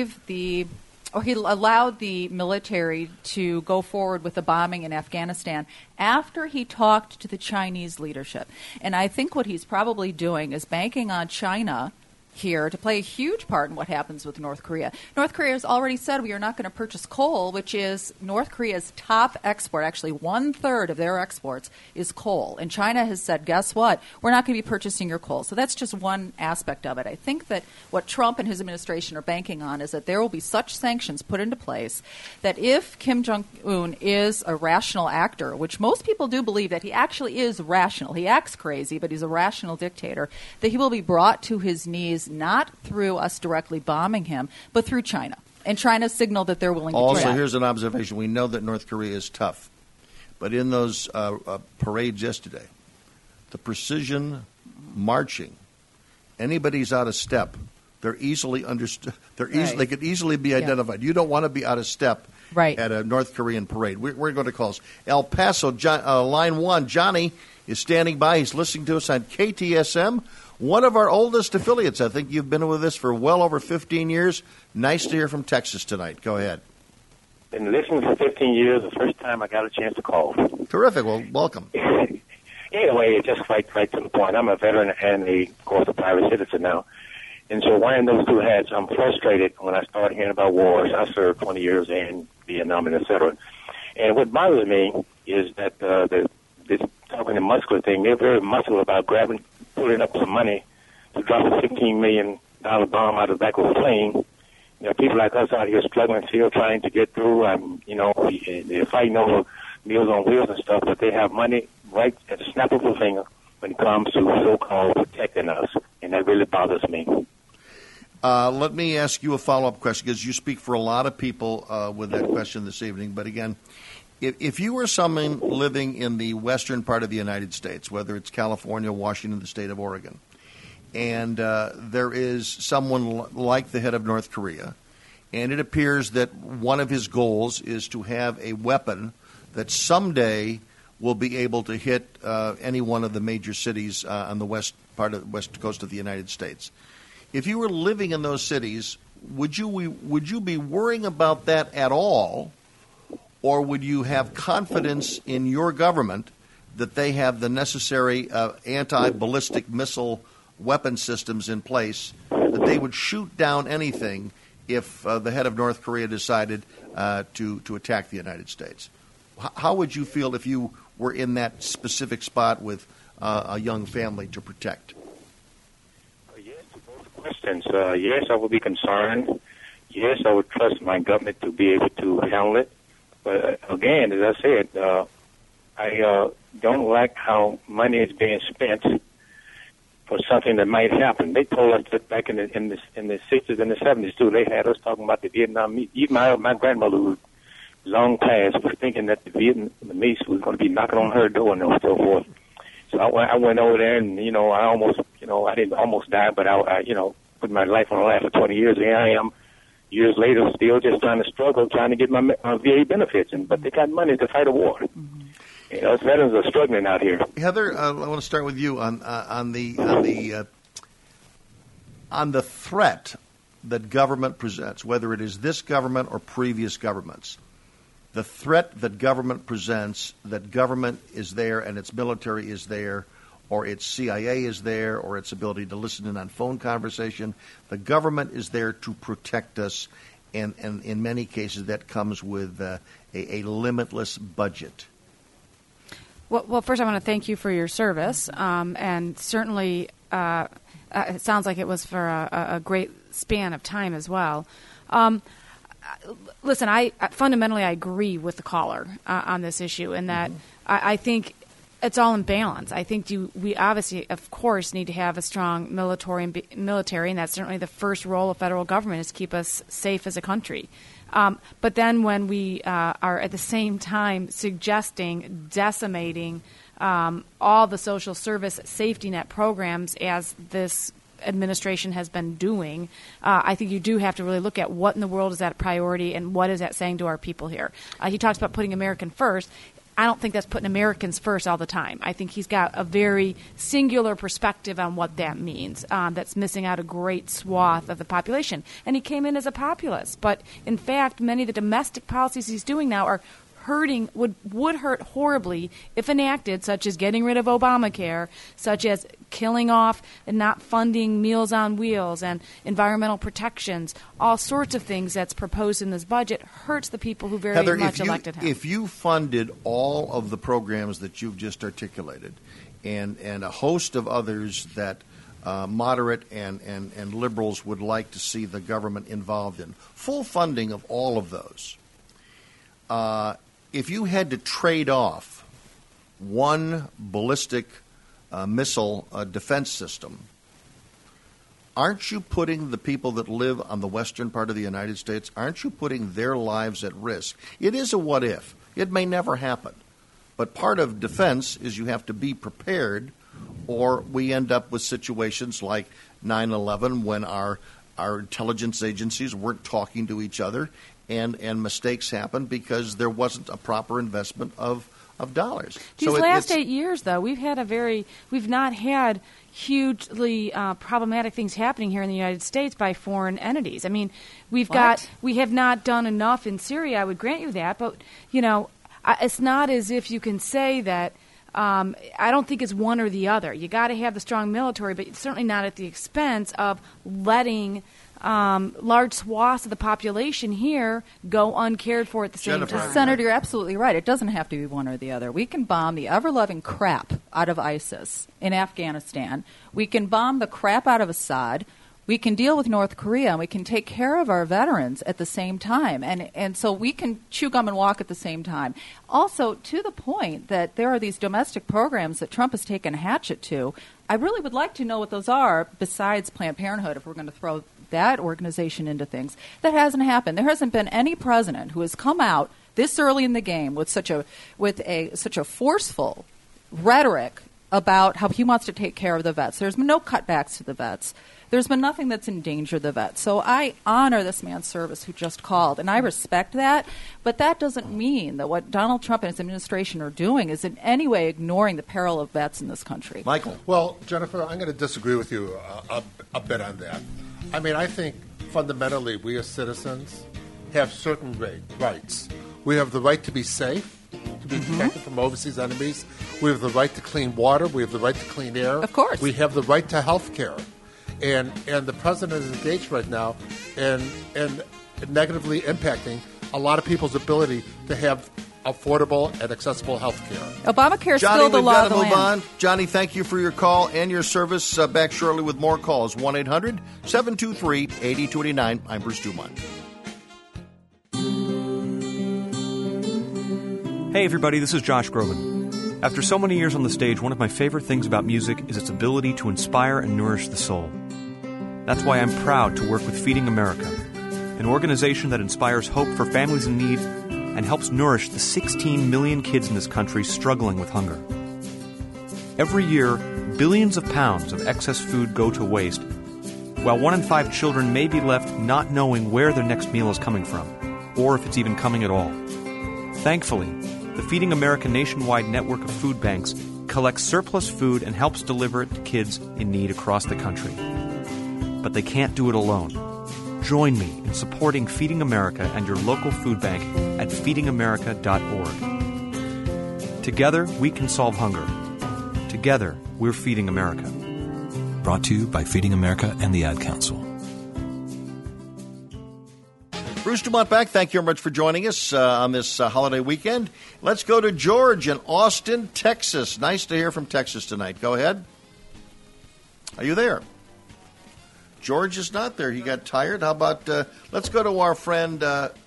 Speaker 2: he allowed the military to go forward with the bombing in Afghanistan after he talked to the Chinese leadership. And I think what he's probably doing is banking on China here to play a huge part in what happens with North Korea. North Korea has already said we are not going to purchase coal, which is North Korea's top export. Actually, 1/3 of their exports is coal. And China has said, guess what? We're not going to be purchasing your coal. So that's just one aspect of it. I think that what Trump and his administration are banking on is that there will be such sanctions put into place that if Kim Jong-un is a rational actor, which most people do believe that he actually is rational, he acts crazy, but he's a rational dictator, that he will be brought to his knees not through us directly bombing him, but through China. And China signaled that they're willing to do that.
Speaker 1: Also, here's an observation. We know that North Korea is tough. But in those parades yesterday, the precision marching, anybody's out of step, they're easily understood. They could easily be identified. You don't want to be out of step at a North Korean parade. We're going to calls. El Paso, line 1, Johnny is standing by. He's listening to us on KTSM. One of our oldest affiliates. I think you've been with us for well over 15 years. Nice to hear from Texas tonight. Go ahead.
Speaker 10: Been listening for 15 years. The first time I got a chance to call.
Speaker 1: Terrific. Well, welcome.
Speaker 10: Anyway, just right to the point. I'm a veteran and, of course, a private citizen now. And so wearing those two hats, I'm frustrated when I start hearing about wars. I served 20 years in Vietnam and et cetera. And what bothers me is that this talking the muscular thing, they're very muscular about pulling up some money to drop a $15 million bomb out of the back of a plane. People like us out here struggling, still trying to get through. They're fighting over Meals on Wheels and stuff, but they have money right at the snap of a finger when it comes to so-called protecting us, and that really bothers me.
Speaker 1: Let me ask you a follow-up question, because you speak for a lot of people with that question this evening. But again, if you were someone living in the western part of the United States, whether it's California, Washington, the state of Oregon, and there is someone like the head of North Korea, and it appears that one of his goals is to have a weapon that someday will be able to hit any one of the major cities on the west coast of the United States. If you were living in those cities, would you be worrying about that at all? Or would you have confidence in your government that they have the necessary anti-ballistic missile weapon systems in place, that they would shoot down anything if the head of North Korea decided to attack the United States? How would you feel if you were in that specific spot with a young family to protect?
Speaker 10: Yes, to both questions. Yes, I would be concerned. Yes, I would trust my government to be able to handle it. But again, as I said, I don't like how money is being spent for something that might happen. They told us that back in the 60s and the 70s too. They had us talking about the Vietnam. Even my grandmother, who long past, was thinking that the Vietnamese was going to be knocking on her door and so forth. So I went over there, and I didn't almost die, but I put my life on the line for 20 years. And here I am. Years later, still just trying to get my VA benefits, but they got money to fight a war. Mm-hmm. Us veterans are struggling out here.
Speaker 1: Heather, I want to start with you on the threat that government presents, whether it is this government or previous governments. The threat that government presents, that government is there and its military is there, or its CIA is there, or its ability to listen in on phone conversation. The government is there to protect us, and in many cases that comes with a limitless budget.
Speaker 3: Well, first I want to thank you for your service, and certainly it sounds like it was for a great span of time as well. Listen, I fundamentally agree with the caller on this issue, in that I think it's all in balance. I think we obviously, of course, need to have a strong military, and that's certainly the first role of federal government, is to keep us safe as a country. But then when we are at the same time suggesting decimating all the social service safety net programs, as this administration has been doing, I think you do have to really look at what in the world is that a priority, and what is that saying to our people here. He talks about putting American first. I don't think that's putting Americans first all the time. I think he's got a very singular perspective on what that means, that's missing out a great swath of the population. And he came in as a populist. But, in fact, many of the domestic policies he's doing now are would hurt horribly if enacted, such as getting rid of Obamacare, such as killing off and not funding Meals on Wheels and environmental protections. All sorts of things that's proposed in this budget hurts the people who very
Speaker 1: Heather,
Speaker 3: much elected him.
Speaker 1: If you funded all of the programs that you've just articulated, and a host of others that moderate and liberals would like to see the government involved in, full funding of all of those, if you had to trade off one ballistic missile defense system, aren't you putting the people that live on the western part of the United States, aren't you putting their lives at risk? It is a what if. It may never happen. But part of defense is you have to be prepared, or we end up with situations like 9/11 when our intelligence agencies weren't talking to each other, and mistakes happened because there wasn't a proper investment of dollars.
Speaker 3: These last 8 years, though, we've not had hugely problematic things happening here in the United States by foreign entities. I mean, we have not done enough in Syria. I would grant you that, but it's not as if you can say that. I don't think it's one or the other. You got to have the strong military, but certainly not at the expense of letting large swaths of the population here go uncared for at the same time.
Speaker 2: Senator, you're absolutely right. It doesn't have to be one or the other. We can bomb the ever-loving crap out of ISIS in Afghanistan. We can bomb the crap out of Assad. We can deal with North Korea, and we can take care of our veterans at the same time. And so we can chew gum and walk at the same time. Also, to the point that there are these domestic programs that Trump has taken a hatchet to, I really would like to know what those are, besides Planned Parenthood, if we're going to throw that organization into things. That hasn't happened. There hasn't been any president who has come out this early in the game with such a forceful rhetoric about how he wants to take care of the vets. There's been no cutbacks to the vets. There's been nothing that's endangered the vets. So I honor this man's service who just called, and I respect that. But that doesn't mean that what Donald Trump and his administration are doing is in any way ignoring the peril of vets in this country.
Speaker 1: Michael.
Speaker 5: Well, Jennifer, I'm going to disagree with you a bit on that. I mean, I think fundamentally we as citizens have certain rights. We have the right to be safe, to be protected from overseas enemies. We have the right to clean water. We have the right to clean air.
Speaker 2: Of course.
Speaker 5: We have the right to health care. And the president is engaged right now in negatively impacting a lot of people's ability to have affordable and accessible health care.
Speaker 2: Obamacare is still the law of the land.
Speaker 1: On. Johnny, thank you for your call and your service. Back shortly with more calls. 1-800-723-8289. I'm Bruce Dumont.
Speaker 11: Hey, everybody, this is Josh Groban. After so many years on the stage, one of my favorite things about music is its ability to inspire and nourish the soul. That's why I'm proud to work with Feeding America, an organization that inspires hope for families in need and helps nourish the 16 million kids in this country struggling with hunger. Every year, billions of pounds of excess food go to waste, while 1 in 5 children may be left not knowing where their next meal is coming from, or if it's even coming at all. Thankfully, the Feeding America nationwide network of food banks collects surplus food and helps deliver it to kids in need across the country. But they can't do it alone. Join me in supporting Feeding America and your local food bank at feedingamerica.org. Together, we can solve hunger. Together, we're Feeding America.
Speaker 12: Brought to you by Feeding America and the Ad Council.
Speaker 1: Bruce Dumont back. Thank you very much for joining us on this holiday weekend. Let's go to George in Austin, Texas. Nice to hear from Texas tonight. Go ahead. Are you there? George is not there. He got tired. How about let's go to our friend,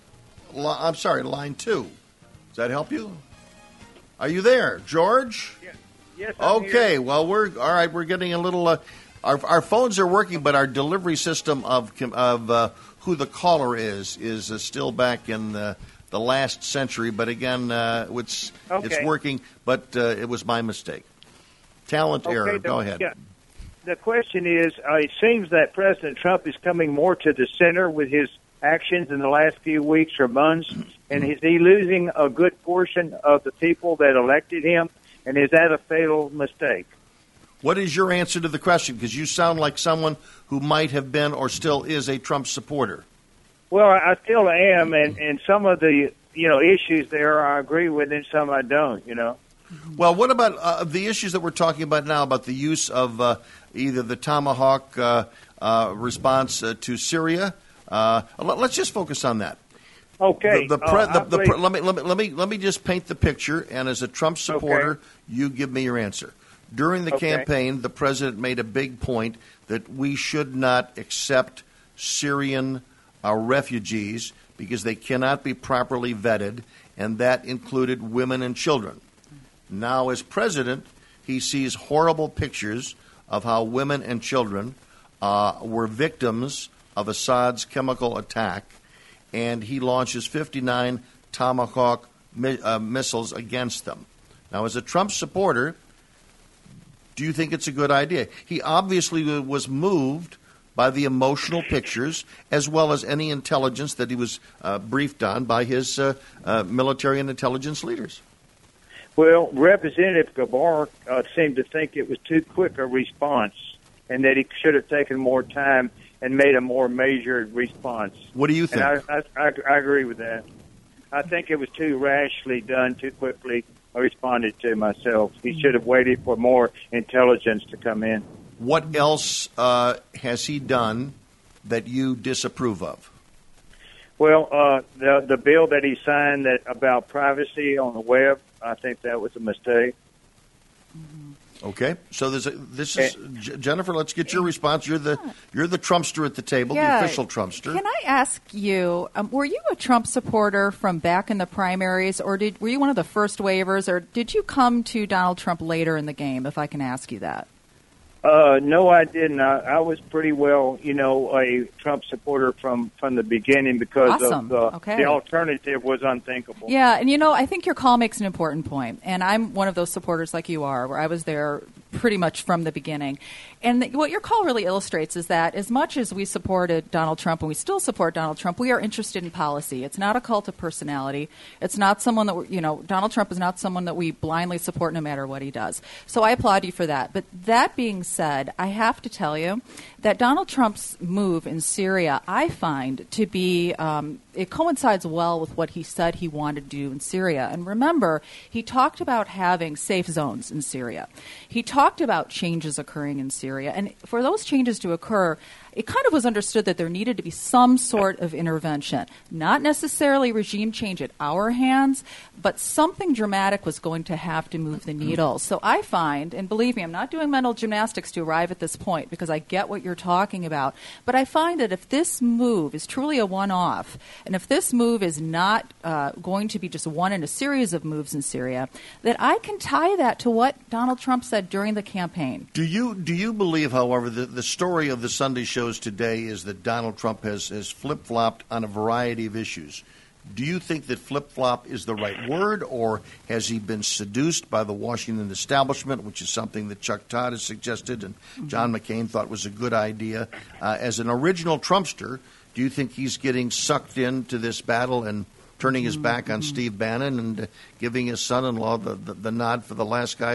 Speaker 1: line 2. Does that help you? Are you there, George?
Speaker 13: Yes. I'm
Speaker 1: okay.
Speaker 13: Here.
Speaker 1: Well, we're all right. We're getting a little. Our phones are working, but our delivery system of who the caller is still back in the last century. But again, it's working. But it was my mistake. Talent error. Go ahead.
Speaker 13: Yeah. The question is, it seems that President Trump is coming more to the center with his actions in the last few weeks or months, and is he losing a good portion of the people that elected him, and is that a fatal mistake?
Speaker 1: What is your answer to the question? Because you sound like someone who might have been or still is a Trump supporter.
Speaker 13: Well, I still am, and some of the issues there I agree with, and some I don't.
Speaker 1: Well, what about the issues that we're talking about now, about the use of either the Tomahawk response to Syria? Let's just focus on that.
Speaker 13: Okay.
Speaker 1: Let me just paint the picture, and as a Trump supporter, you give me your answer. During the campaign, the president made a big point that we should not accept Syrian refugees because they cannot be properly vetted, and that included women and children. Now, as president, he sees horrible pictures of how women and children were victims of Assad's chemical attack, and he launches 59 Tomahawk missiles against them. Now, as a Trump supporter, do you think it's a good idea? He obviously was moved by the emotional pictures as well as any intelligence that he was briefed on by his military and intelligence leaders.
Speaker 13: Well, Representative Gabbard seemed to think it was too quick a response and that he should have taken more time and made a more measured response.
Speaker 1: What do you think?
Speaker 13: And I agree with that. I think it was too rashly done, too quickly responded to myself. He should have waited for more intelligence to come in.
Speaker 1: What else has he done that you disapprove of?
Speaker 13: Well, the bill that he signed about privacy on the web, I think that was a mistake.
Speaker 1: Okay, so Jennifer. Let's get your response. You're the Trumpster at the table, the official Trumpster.
Speaker 2: Can I ask you? Were you a Trump supporter from back in the primaries, or were you one of the first waivers, or did you come to Donald Trump later in the game? If I can ask you that.
Speaker 13: No, I didn't. I was pretty well, a Trump supporter from the beginning because of the alternative was unthinkable.
Speaker 2: Yeah, and I think your call makes an important point, and I'm one of those supporters like you are, where I was there pretty much from the beginning. And what your call really illustrates is that as much as we supported Donald Trump, and we still support Donald Trump, we are interested in policy. It's not a cult of personality. It's not someone that, Donald Trump is not someone that we blindly support no matter what he does. So I applaud you for that. But that being said, I have to tell you that Donald Trump's move in Syria, I find to be, it coincides well with what he said he wanted to do in Syria. And remember, he talked about having safe zones in Syria. He talked about changes occurring in Syria. And for those changes to occur, it kind of was understood that there needed to be some sort of intervention, not necessarily regime change at our hands, but something dramatic was going to have to move the needle. So I find, and believe me, I'm not doing mental gymnastics to arrive at this point because I get what you're talking about, but I find that if this move is truly a one-off, and if this move is not going to be just one in a series of moves in Syria, that I can tie that to what Donald Trump said during the campaign.
Speaker 1: Do you believe, however, the story of the Sunday shows today is that Donald Trump has flip-flopped on a variety of issues? Do you think that flip-flop is the right word, or has he been seduced by the Washington establishment, which is something that Chuck Todd has suggested and John McCain thought was a good idea? As an original Trumpster, do you think he's getting sucked into this battle and turning his back on Steve Bannon and giving his son-in-law the nod for the last guy to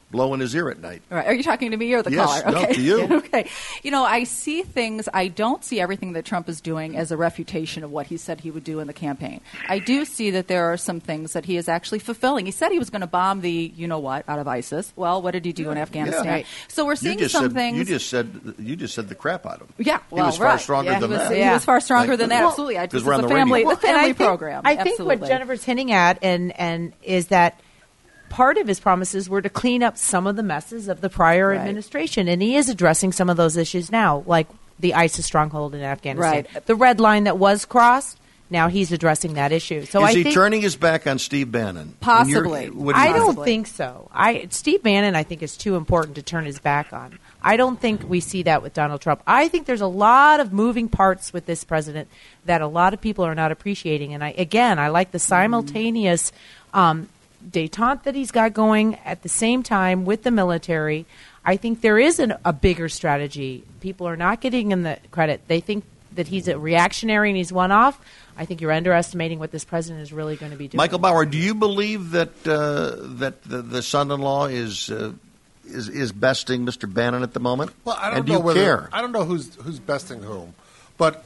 Speaker 1: blow in his ear at night.
Speaker 2: All right. Are you talking to me or the
Speaker 1: Yes,
Speaker 2: caller?
Speaker 1: no,
Speaker 2: Okay.
Speaker 1: to you.
Speaker 2: Okay. I see things. I don't see everything that Trump is doing as a refutation of what he said he would do in the campaign. I do see that there are some things that he is actually fulfilling. He said he was going to bomb the you-know-what out of ISIS. Well, what did he do in Afghanistan?
Speaker 1: Yeah. Right.
Speaker 2: So we're seeing some things.
Speaker 1: You just said the crap out of him.
Speaker 2: Yeah,
Speaker 1: he was far stronger than that.
Speaker 2: He was far stronger than that. Absolutely.
Speaker 1: Because we're on the radio.
Speaker 2: The family program.
Speaker 4: I think what Jennifer's hinting at and is that part of his promises were to clean up some of the messes of the prior administration, and he is addressing some of those issues now, like the ISIS stronghold in Afghanistan.
Speaker 2: Right.
Speaker 4: The red line that was crossed, now he's addressing that issue. So
Speaker 1: is he turning his back on Steve Bannon?
Speaker 2: Possibly.
Speaker 4: I don't think so. Steve Bannon, I think, is too important to turn his back on. I don't think we see that with Donald Trump. I think there's a lot of moving parts with this president that a lot of people are not appreciating. And I like the simultaneous detente that he's got going at the same time with the military. I think there is a bigger strategy. People are not getting him the credit. They think that he's a reactionary and he's one-off. I think you're underestimating what this president is really going to be doing.
Speaker 1: Michael Bauer, do you believe that the son-in-law is besting Mr. Bannon at the moment?
Speaker 5: Well, I don't
Speaker 1: and
Speaker 5: know
Speaker 1: do you care?
Speaker 5: I don't know who's besting whom, but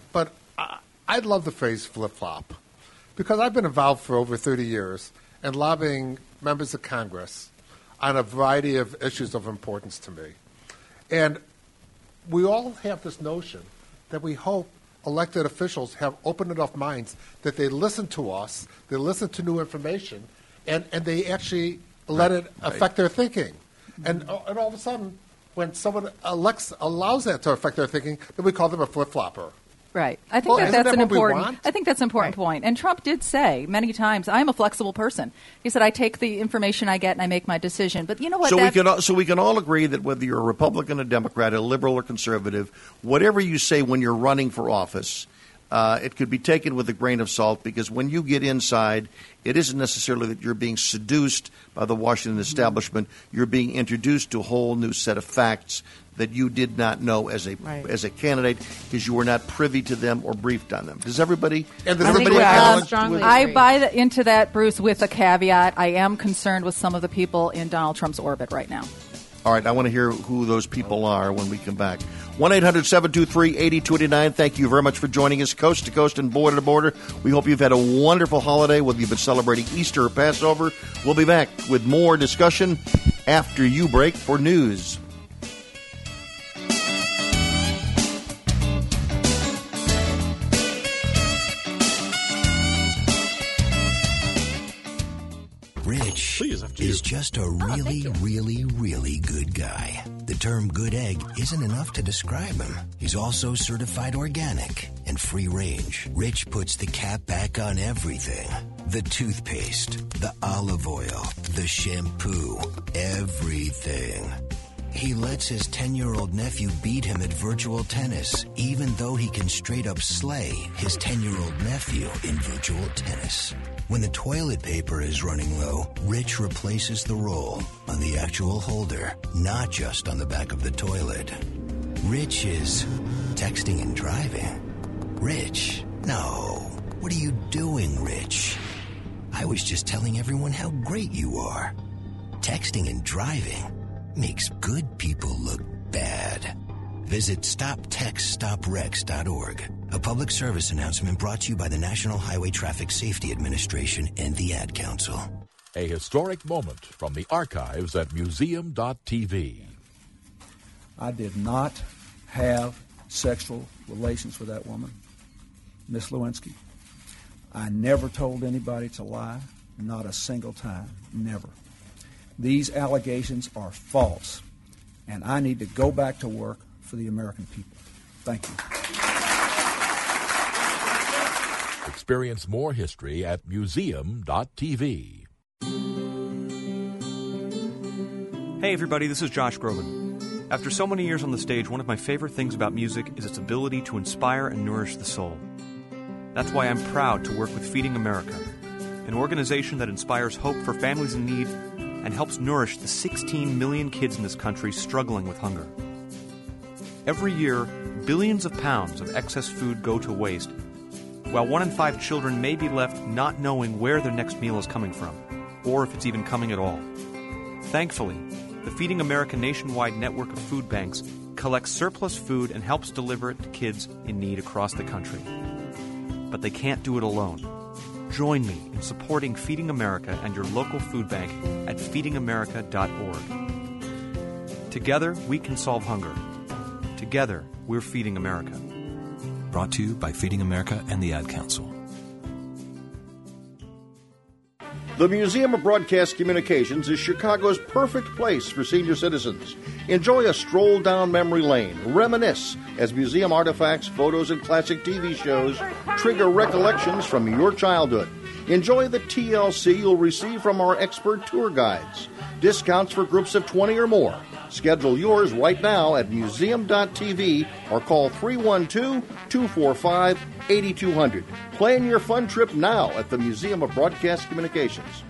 Speaker 5: I'd love the phrase flip-flop because I've been involved for over 30 years and lobbying members of Congress on a variety of issues of importance to me. And we all have this notion that we hope elected officials have open enough minds that they listen to us, they listen to new information, and they actually let it affect their thinking. And all of a sudden, when someone allows that to affect their thinking, then we call them a flip-flopper.
Speaker 2: Right. I think that's an important.
Speaker 5: I
Speaker 2: think that's an important point. And Trump did say many times, "I'm a flexible person." He said, "I take the information I get and I make my decision." But you know what?
Speaker 1: So we can all agree that whether you're a Republican, a Democrat, a liberal, or conservative, whatever you say when you're running for office, it could be taken with a grain of salt because when you get inside, it isn't necessarily that you're being seduced by the Washington establishment. You're being introduced to a whole new set of facts that you did not know as a candidate because you were not privy to them or briefed on them. Does everybody?
Speaker 5: And does everybody acknowledge?
Speaker 2: I buy into that, Bruce, with a caveat. I am concerned with some of the people in Donald Trump's orbit right now.
Speaker 1: All right, I want to hear who those people are when we come back. 1-800-723-8289. Thank you very much for joining us coast to coast and border to border. We hope you've had a wonderful holiday, whether you've been celebrating Easter or Passover. We'll be back with more discussion after you break for news.
Speaker 14: Rich is just a really, really, really good guy. The term good egg isn't enough to describe him. He's also certified organic and free range. Rich puts the cap back on everything. The toothpaste, the olive oil, the shampoo, everything. He lets his 10-year-old nephew beat him at virtual tennis, even though he can straight up slay his 10-year-old nephew in virtual tennis. When the toilet paper is running low, Rich replaces the roll on the actual holder, not just on the back of the toilet. Rich is texting and driving. Rich, no. What are you doing, Rich? I was just telling everyone how great you are. Texting and driving makes good people look bad. Visit StopTextStopWrecks.org. A public service announcement brought to you by the National Highway Traffic Safety Administration and the Ad Council.
Speaker 6: A historic moment from the archives at museum.tv.
Speaker 15: I did not have sexual relations with that woman, Miss Lewinsky. I never told anybody to lie, not a single time, never. These allegations are false, and I need to go back to work for the American people. Thank you.
Speaker 6: Experience more history at museum.tv.
Speaker 11: Hey everybody, this is Josh Groban. After so many years on the stage, one of my favorite things about music is its ability to inspire and nourish the soul. That's why I'm proud to work with Feeding America, an organization that inspires hope for families in need and helps nourish the 16 million kids in this country struggling with hunger. Every year, billions of pounds of excess food go to waste, while 1 in 5 children may be left not knowing where their next meal is coming from, or if it's even coming at all. Thankfully, The Feeding America nationwide network of food banks collects surplus food and helps deliver it to kids in need across the country. But they can't do it alone. Join me in supporting Feeding America and your local food bank at feedingamerica.org. Together, we can solve hunger. Together, we're Feeding America.
Speaker 12: Brought to you by Feeding America and the Ad Council.
Speaker 1: The Museum of Broadcast Communications is Chicago's perfect place for senior citizens. Enjoy a stroll down memory lane, reminisce as museum artifacts, photos, and classic TV shows trigger recollections from your childhood. Enjoy the TLC you'll receive from our expert tour guides. Discounts for groups of 20 or more. Schedule yours right now at museum.tv or call 312-245-8200. Plan your fun trip now at the Museum of Broadcast Communications.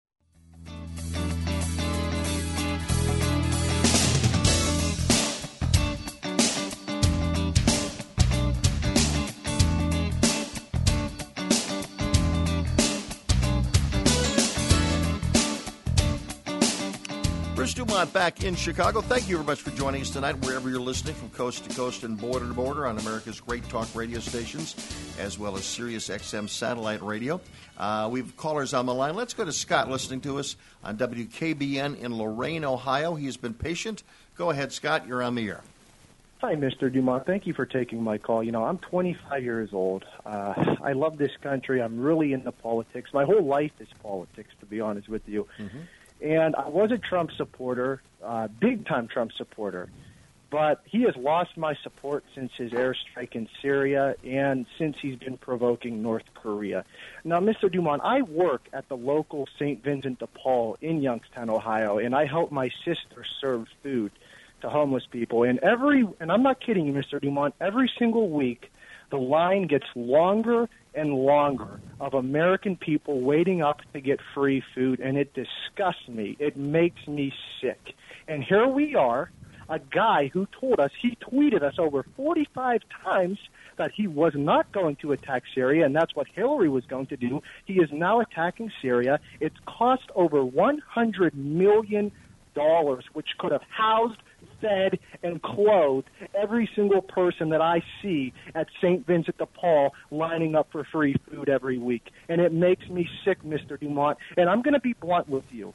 Speaker 1: Bruce Dumont back in Chicago. Thank you very much for joining us tonight, wherever you're listening, from coast to coast and border to border on America's great talk radio stations, as well as Sirius XM satellite radio. We've callers on the line. Let's go to Scott, listening to us on WKBN in Lorain, Ohio. He's been patient. Go ahead, Scott. You're on the air.
Speaker 16: Hi, Mr. Dumont. Thank you for taking my call. You know, I'm 25 years old. I love this country. I'm really into politics. My whole life is politics, to be honest with you. Mm-hmm. And I was a Trump supporter, big-time Trump supporter. But he has lost my support since his airstrike in Syria and since he's been provoking North Korea. Now, Mr. Dumont, I work at the local St. Vincent de Paul in Youngstown, Ohio, and I help my sister serve food to homeless people. And I'm not kidding you, Mr. Dumont, every single week the line gets longer and longer of American people waiting up to get free food, and it disgusts me. It makes me sick. And here we are, a guy who told us, he tweeted us over 45 times that he was not going to attack Syria, and that's what Hillary was going to do. He is now attacking Syria. It's cost over $100 million, which could have housed, fed, and clothed every single person that I see at St. Vincent de Paul lining up for free food every week. And it makes me sick, Mr. Dumont. And I'm going to be blunt with you.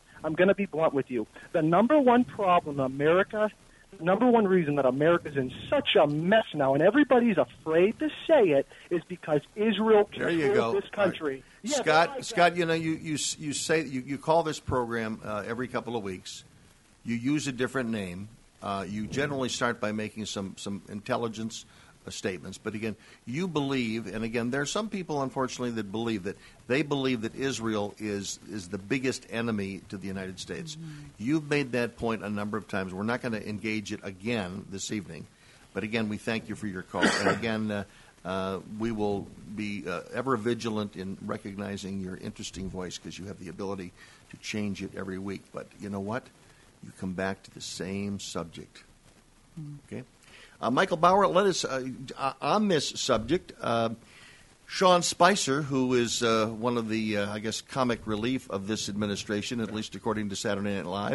Speaker 16: The number one problem America, the number one reason that America's in such a mess now, and everybody's afraid to say it, is because Israel controls this country.
Speaker 1: Right.
Speaker 16: Yes,
Speaker 1: Scott, you know, you say you call this program every couple of weeks. You use a different name. You generally start by making some intelligence statements. But again, you believe, and again, there are some people, unfortunately, that believe that Israel is the biggest enemy to the United States. Mm-hmm. You've made that point a number of times. We're not going to engage it again this evening. But again, we thank you for your call. And again, we will be ever vigilant in recognizing your interesting voice, because you have the ability to change it every week. But you know what? You come back to the same subject. Okay, Michael Bauer, let us on this subject. Sean Spicer, who is one of the, I guess, comic relief of this administration, at least according to Saturday Night Live,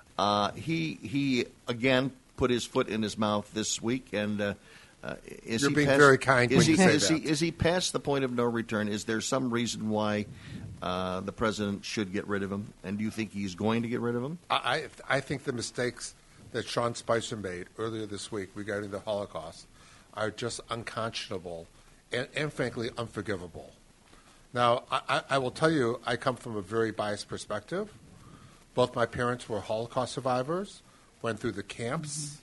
Speaker 1: he again put his foot in his mouth this week, and
Speaker 5: you're being very kind when you say that.
Speaker 1: Is he past the point of no return? Is there some reason why the president should get rid of him? And do you think he's going to get rid of him?
Speaker 5: I think the mistakes that Sean Spicer made earlier this week regarding the Holocaust are just unconscionable and frankly, unforgivable. Now, I will tell you, I come from a very biased perspective. Both my parents were Holocaust survivors, went through the camps,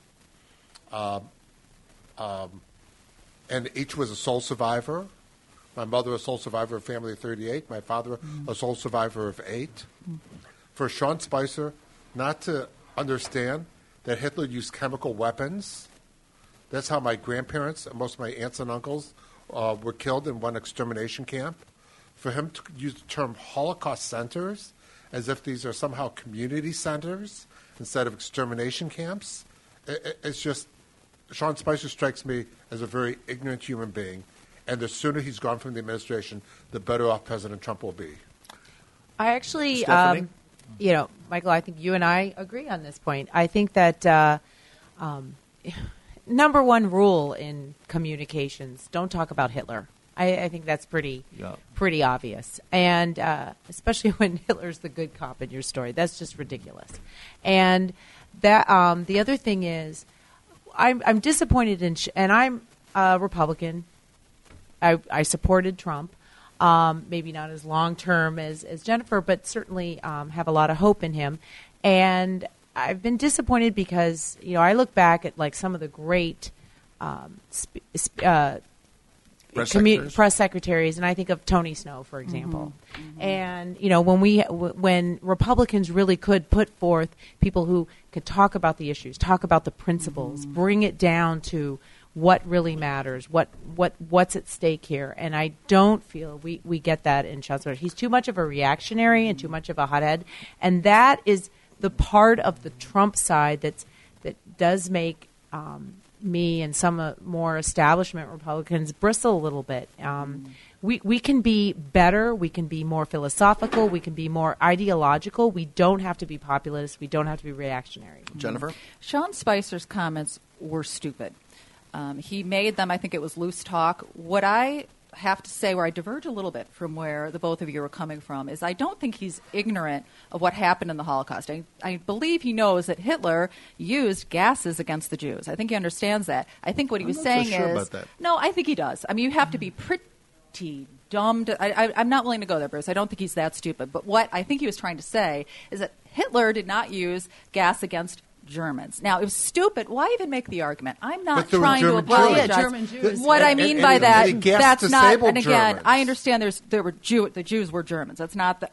Speaker 5: and each was a sole survivor. My mother, a sole survivor of a family of 38. My father, a sole survivor of 8. For Sean Spicer not to understand that Hitler used chemical weapons, that's how my grandparents and most of my aunts and uncles were killed in one extermination camp. For him to use the term Holocaust centers as if these are somehow community centers instead of extermination camps, it's just, Sean Spicer strikes me as a very ignorant human being. And the sooner he's gone from the administration, the better off President Trump will be.
Speaker 4: I actually, Michael, I think you and I agree on this point. I think that number one rule in communications, don't talk about Hitler. I think that's pretty obvious. And especially when Hitler's the good cop in your story. That's just ridiculous. And that the other thing is, I'm disappointed in, and I'm a Republican. I supported Trump. Maybe not as long term as Jennifer, but certainly have a lot of hope in him. And I've been disappointed because I look back at like some of the great press secretaries, and I think of Tony Snow, for example. Mm-hmm. And when Republicans really could put forth people who could talk about the issues, talk about the principles, bring it down to what really matters, what's at stake here. And I don't feel we get that in Sean Spicer. He's too much of a reactionary and too much of a hothead, and that is the part of the Trump side that does make me and some more establishment Republicans bristle a little bit. We can be better. We can be more philosophical. We can be more ideological. We don't have to be populist. We don't have to be reactionary.
Speaker 1: Jennifer?
Speaker 2: Sean Spicer's comments were stupid. He made them, I think it was loose talk. What I have to say, where I diverge a little bit from where the both of you are coming from, is I don't think he's ignorant of what happened in the Holocaust. I believe he knows that Hitler used gases against the Jews. I think he understands that. I think what he was saying is... No, I think he does. I mean, you have to be pretty dumb to... I'm not willing to go there, Bruce. I don't think he's that stupid. But what I think he was trying to say is that Hitler did not use gas against Germans. Now, it was stupid. Why even make the argument? I'm not trying to apologize.
Speaker 4: German Jews.
Speaker 2: What I mean by that, that's not. And again,
Speaker 5: Germans.
Speaker 2: I understand the Jews were Germans. That's not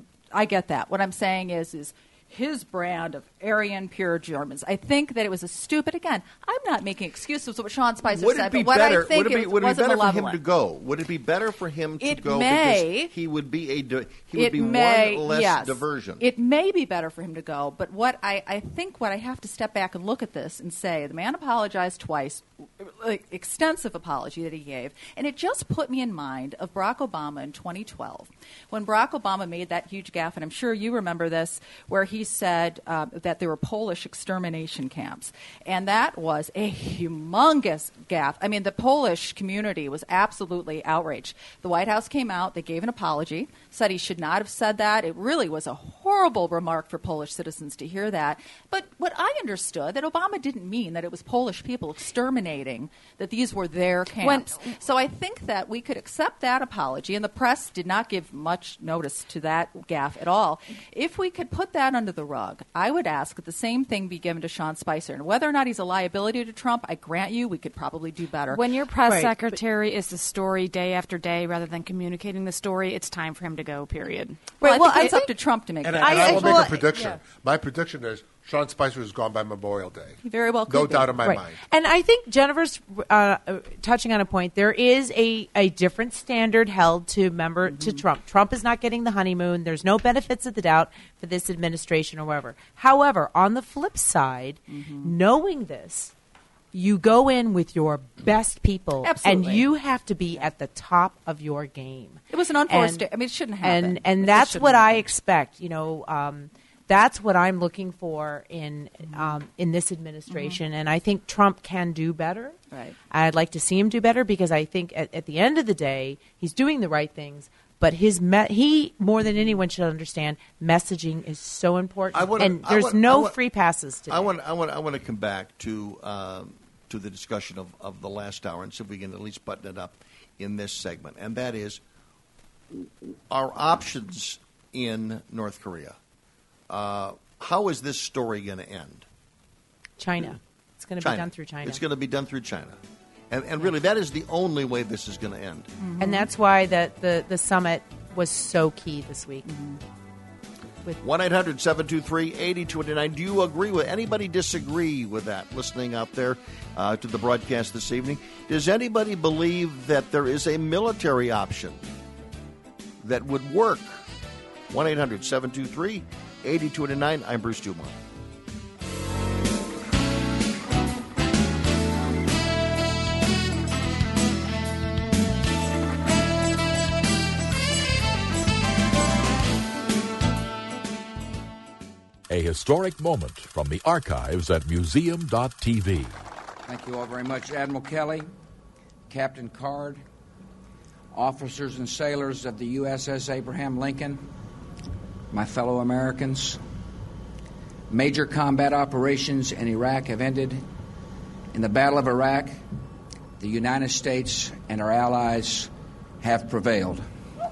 Speaker 2: I get that. What I'm saying is his brand of Aryan pure Germans. I think that it was a stupid. Again, I'm not making excuses for what Sean Spicer said. But what I think
Speaker 1: would it be better
Speaker 2: malevolent.
Speaker 1: for him to go? Would it be better for him to go
Speaker 2: because
Speaker 1: he would be one less diversion?
Speaker 2: It may be better for him to go, but what I think what I have to step back and look at this and say, the man apologized twice, extensive apology that he gave, and it just put me in mind of Barack Obama in 2012 when Barack Obama made that huge gaffe, and I'm sure you remember this, where he said that there were Polish extermination camps, and that was a humongous gaffe. I mean, the Polish community was absolutely outraged. The White House came out, they gave an apology, said he should not have said that. It really was a horrible remark for Polish citizens to hear that. But what I understood, that Obama didn't mean that it was Polish people exterminating, that these were their camps. So I think that we could accept that apology, and the press did not give much notice to that gaffe at all. If we could put that under the rug, I would ask that the same thing be given to Sean Spicer. And whether or not he's a liability to Trump, I grant you, we could probably do better.
Speaker 3: When your press secretary is the story day after day rather than communicating the story, it's time for him to go, period.
Speaker 2: Well, I think it's up to Trump to make that.
Speaker 5: And I will make a prediction. Yeah. My prediction is Sean Spicer is gone by Memorial Day.
Speaker 2: He very well could
Speaker 5: No
Speaker 2: be.
Speaker 5: doubt in my mind.
Speaker 4: And I think Jennifer's touching on a point. There is a different standard held to Trump. Trump is not getting the honeymoon. There's no benefits of the doubt for this administration or whatever. However, on the flip side, knowing this, you go in with your best people,
Speaker 2: Absolutely.
Speaker 4: and you have to be at the top of your game.
Speaker 2: It was an unforced. I mean, it shouldn't happen.
Speaker 4: And that's what I expect. That's what I'm looking for in this administration, and I think Trump can do better.
Speaker 2: Right.
Speaker 4: I'd like to see him do better because I think at the end of the day, he's doing the right things. But he more than anyone should understand, messaging is so important, there's no free passes today.
Speaker 1: I want to come back to the discussion of the last hour and see if we can at least button it up in this segment, and that is our options in North Korea. How is this story going to end?
Speaker 4: China. It's going to be done through China.
Speaker 1: It's going to be done through China. And really, that is the only way this is going to end.
Speaker 4: Mm-hmm. And that's why the summit was so key this week.
Speaker 1: Mm-hmm. 1-800-723-8029. Do you agree with anybody? Disagree with that? Listening out there to the broadcast this evening, does anybody believe that there is a military option that would work? 1-800-723-8229. I'm Bruce Dumont.
Speaker 6: A historic moment from the archives at museum.tv.
Speaker 7: Thank you all very much, Admiral Kelly, Captain Card, officers and sailors of the USS Abraham Lincoln, my fellow Americans. Major combat operations in Iraq have ended. In the Battle of Iraq, the United States and our allies have prevailed.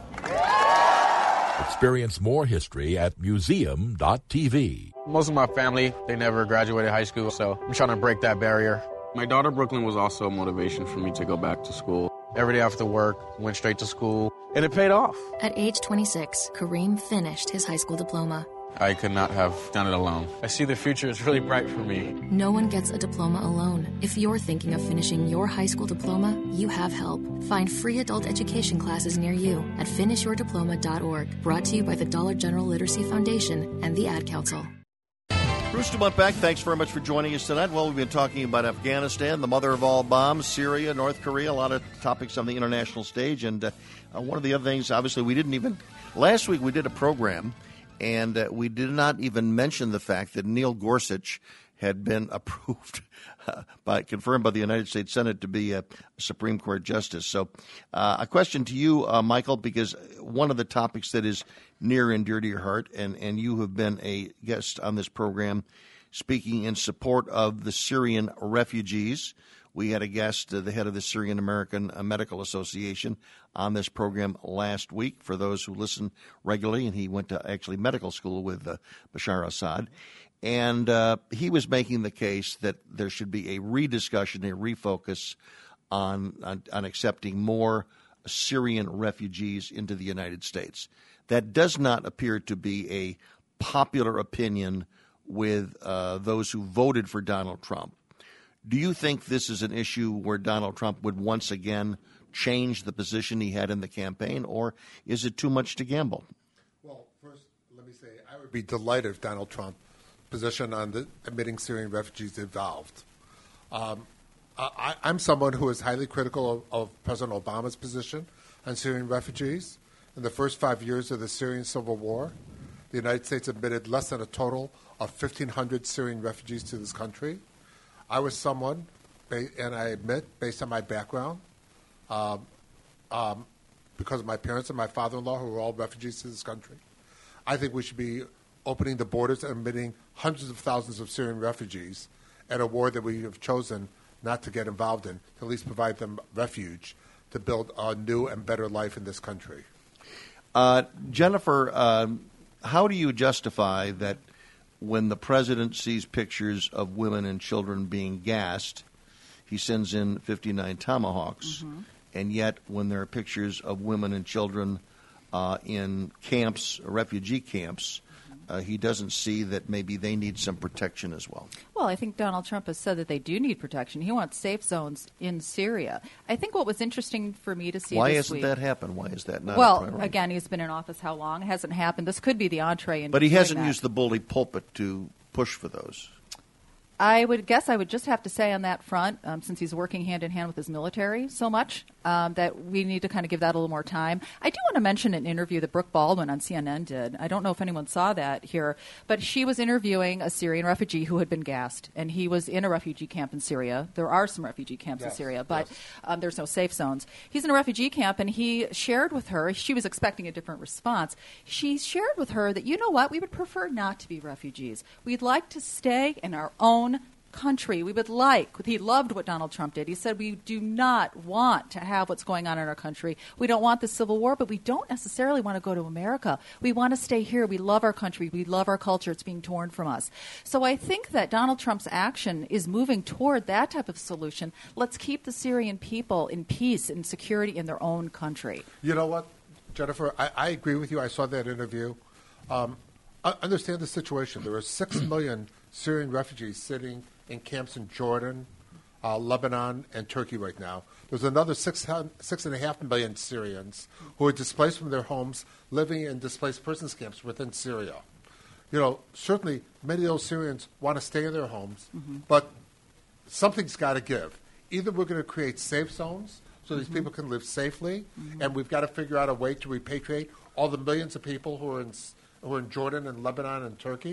Speaker 6: Experience more history at museum.tv.
Speaker 8: Most of my family, they never graduated high school, so I'm trying to break that barrier. My daughter, Brooklyn, was also a motivation for me to go back to school. Every day after work, went straight to school, and it paid off.
Speaker 9: At age 26, Kareem finished his high school diploma.
Speaker 8: I could not have done it alone. I see the future is really bright for me.
Speaker 9: No one gets a diploma alone. If you're thinking of finishing your high school diploma, you have help. Find free adult education classes near you at finishyourdiploma.org. Brought to you by the Dollar General Literacy Foundation and the Ad Council.
Speaker 1: Bruce Dumont back. Thanks very much for joining us tonight. Well, we've been talking about Afghanistan, the mother of all bombs, Syria, North Korea, a lot of topics on the international stage. And one of the other things, obviously, last week we did a program, and we did not even mention the fact that Neil Gorsuch had been approved, confirmed by the United States Senate to be a Supreme Court justice. So a question to you, Michael, because one of the topics that is near and dear to your heart, and you have been a guest on this program speaking in support of the Syrian refugees. We had a guest, the head of the Syrian American Medical Association, on this program last week, for those who listen regularly, and he went to actually medical school with Bashar Assad. And he was making the case that there should be a rediscussion, a refocus on accepting more Syrian refugees into the United States. That does not appear to be a popular opinion with those who voted for Donald Trump. Do you think this is an issue where Donald Trump would once again change the position he had in the campaign, or is it too much to gamble?
Speaker 5: Well, first, let me say I would be delighted if Donald Trump's position on the admitting Syrian refugees evolved. I'm someone who is highly critical of President Obama's position on Syrian refugees. In the first 5 years of the Syrian civil war, the United States admitted less than a total of 1,500 Syrian refugees to this country. I was someone, and I admit, based on my background, because of my parents and my father-in-law, who were all refugees to this country, I think we should be opening the borders and admitting hundreds of thousands of Syrian refugees at a war that we have chosen not to get involved in, to at least provide them refuge to build a new and better life in this country.
Speaker 1: Jennifer, how do you justify that when the president sees pictures of women and children being gassed, he sends in 59 Tomahawks, and yet when there are pictures of women and children in camps, refugee camps, he doesn't see that maybe they need some protection as well?
Speaker 2: Well, I think Donald Trump has said that they do need protection. He wants safe zones in Syria. I think what was interesting for me to see
Speaker 1: Why
Speaker 2: this
Speaker 1: hasn't
Speaker 2: week,
Speaker 1: that happened? Why is that not a
Speaker 2: well,
Speaker 1: priority?
Speaker 2: again, he's been in office how long? It hasn't happened. This could be the entree into
Speaker 1: But he
Speaker 2: doing
Speaker 1: hasn't
Speaker 2: that.
Speaker 1: used the bully pulpit to push for those.
Speaker 2: I would guess I would just have to say on that front, since he's working hand-in-hand with his military so much, that we need to kind of give that a little more time. I do want to mention an interview that Brooke Baldwin on CNN did. I don't know if anyone saw that here, but she was interviewing a Syrian refugee who had been gassed, and he was in a refugee camp in Syria. There are some refugee camps in Syria, but there's no safe zones. He's in a refugee camp, and he shared with her, she was expecting a different response, she shared with her that, you know what, we would prefer not to be refugees. We'd like to stay in our own country. We would like, he loved what Donald Trump did. He said, we do not want to have what's going on in our country. We don't want the civil war, but we don't necessarily want to go to America. We want to stay here. We love our country. We love our culture. It's being torn from us. So I think that Donald Trump's action is moving toward that type of solution. Let's keep the Syrian people in peace and security in their own country.
Speaker 5: You know what, Jennifer? I agree with you. I saw that interview. I understand the situation. There are 6 million Syrian refugees sitting in camps in Jordan, Lebanon, and Turkey right now. There's another 6.5 million Syrians who are displaced from their homes, living in displaced persons camps within Syria. You know, certainly many of those Syrians want to stay in their homes, but something's got to give. Either we're going to create safe zones so these people can live safely, and we've got to figure out a way to repatriate all the millions of people who are in Jordan and Lebanon and Turkey,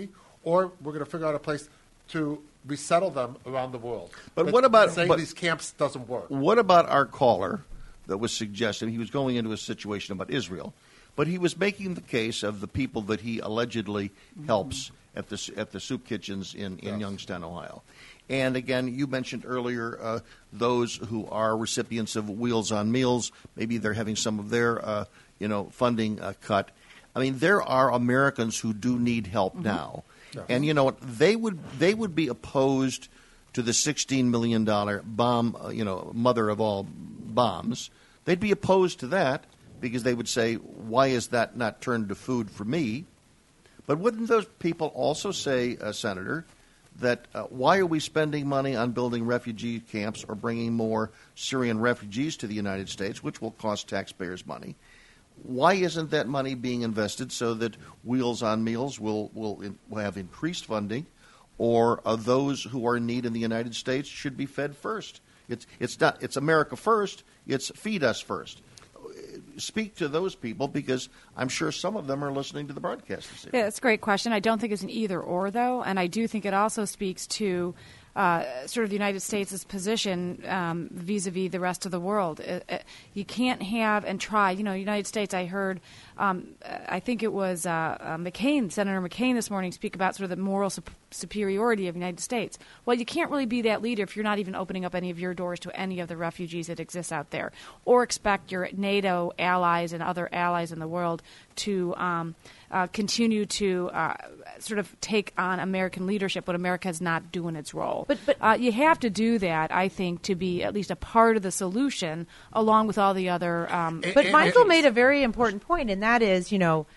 Speaker 5: or we're going to figure out a place to resettle them around the world.
Speaker 1: But what about
Speaker 5: saying these camps doesn't work?
Speaker 1: What about our caller that was suggesting he was going into a situation about Israel, but he was making the case of the people that he allegedly helps at the soup kitchens in Youngstown, Ohio. And again, you mentioned earlier those who are recipients of Wheels on Meals. Maybe they're having some of their funding cut. I mean, there are Americans who do need help now, and you know what? They would be opposed to the $16 million bomb, mother of all bombs. They'd be opposed to that because they would say, "Why is that not turned to food for me?" But wouldn't those people also say, Senator, that why are we spending money on building refugee camps or bringing more Syrian refugees to the United States, which will cost taxpayers money? Why isn't that money being invested so that Wheels on Meals will have increased funding, or those who are in need in the United States should be fed first? It's America first. It's feed us first. Speak to those people, because I'm sure some of them are listening to the broadcast this evening.
Speaker 3: Yeah, it's a great question. I don't think it's an either or, though, and I do think it also speaks to sort of the United States' position vis-a-vis the rest of the world. You can't have and try. United States, I heard, I think it was Senator McCain this morning speak about sort of the moral superiority of the United States. Well, you can't really be that leader if you're not even opening up any of your doors to any of the refugees that exist out there, or expect your NATO allies and other allies in the world to continue to sort of take on American leadership when America is not doing its role. But you have to do that, I think, to be at least a part of the solution, along with all the other.
Speaker 4: But Michael made a very important point, and that is,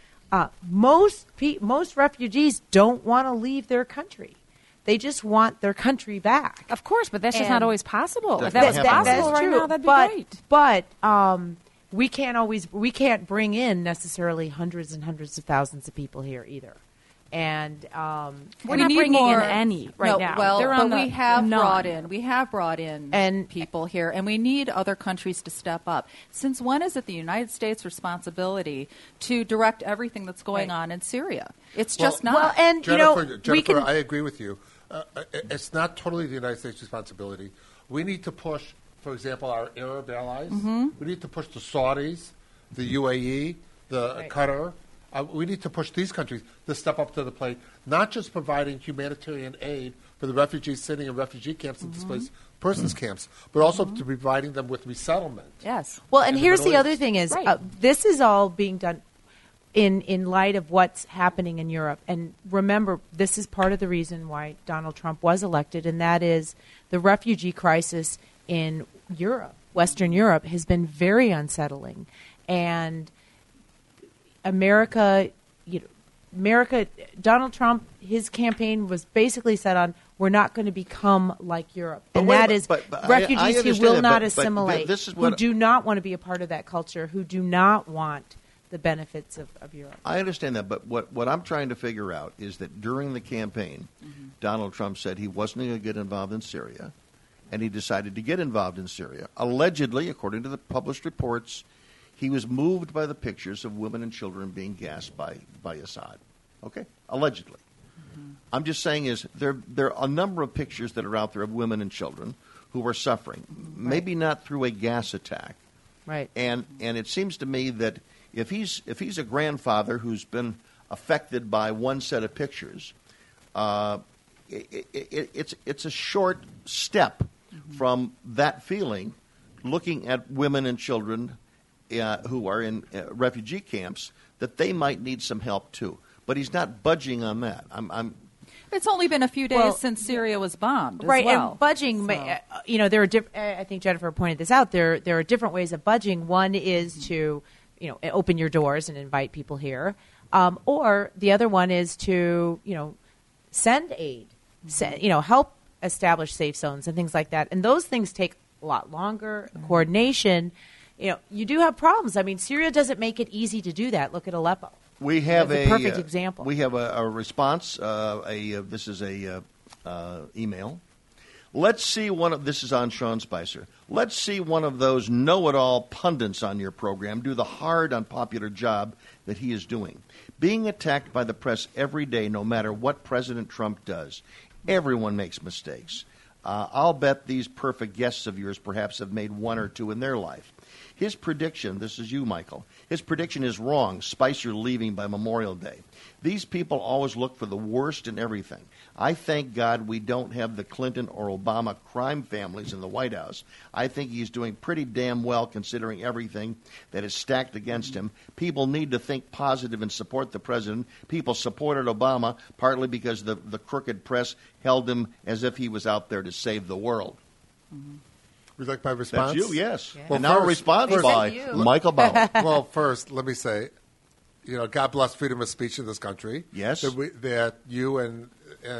Speaker 4: most refugees don't want to leave their country. They just want their country back.
Speaker 3: Of course, but that's just not always possible. If
Speaker 4: that
Speaker 3: was possible right now, that'd be great.
Speaker 4: But we can't bring in necessarily hundreds and hundreds of thousands of people here either. And
Speaker 3: we're not bringing in any right now.
Speaker 2: Well,
Speaker 3: but
Speaker 2: we have brought in people here, and we need other countries to step up. Since when is it the United States' responsibility to direct everything that's going on in Syria? It's just not.
Speaker 4: Well, and
Speaker 5: Jennifer, I agree with you. It's not totally the United States' responsibility. We need to push, for example, our Arab allies. We need to push the Saudis, the UAE, the Qatar. We need to push these countries to step up to the plate, not just providing humanitarian aid for the refugees sitting in refugee camps and displaced persons camps, but also to providing them with resettlement.
Speaker 4: Yes. Well, and here's the other thing is this is all being done in light of what's happening in Europe. And remember, this is part of the reason why Donald Trump was elected, and that is the refugee crisis in Europe, Western Europe, has been very unsettling. And America, Donald Trump, his campaign was basically set on, we're not going to become like Europe. And that is refugees who will not assimilate, who do not want to be a part of that culture, who do not want the benefits of Europe.
Speaker 1: I understand that, but what I'm trying to figure out is that during the campaign, Donald Trump said he wasn't going to get involved in Syria, and he decided to get involved in Syria. Allegedly, according to the published reports, he was moved by the pictures of women and children being gassed by Assad. Okay? Allegedly. I'm just saying is there are a number of pictures that are out there of women and children who are suffering, maybe not through a gas attack.
Speaker 4: Right.
Speaker 1: And it seems to me that if he's a grandfather who's been affected by one set of pictures, it's a short step from that feeling, looking at women and children who are in refugee camps, that they might need some help too. But he's not budging on that.
Speaker 2: It's only been a few days since Syria was bombed,
Speaker 4: right?
Speaker 2: As well.
Speaker 4: And budging, there are I think Jennifer pointed this out. There are different ways of budging. One is to, open your doors and invite people here, or the other one is to, send aid, help establish safe zones and things like that. And those things take a lot longer. Coordination. You do have problems. I mean, Syria doesn't make it easy to do that. Look at Aleppo.
Speaker 1: We have
Speaker 4: a perfect example.
Speaker 1: We have a response. This is a email. Let's see this is on Sean Spicer. Let's see one of those know-it-all pundits on your program do the hard, unpopular job that he is doing. Being attacked by the press every day, no matter what President Trump does. Everyone makes mistakes. I'll bet these perfect guests of yours perhaps have made one or two in their life. His prediction, this is you, Michael, his prediction is wrong. Spicer leaving by Memorial Day. These people always look for the worst in everything. I thank God we don't have the Clinton or Obama crime families in the White House. I think he's doing pretty damn well considering everything that is stacked against him. People need to think positive and support the president. People supported Obama partly because the crooked press held him as if he was out there to save the world.
Speaker 5: Mm-hmm. Would you like my response?
Speaker 1: That's you, yes.
Speaker 5: Well,
Speaker 1: and now a response by Michael Bauer.
Speaker 5: Well, first, let me say, God bless freedom of speech in this country.
Speaker 1: Yes.
Speaker 5: That you and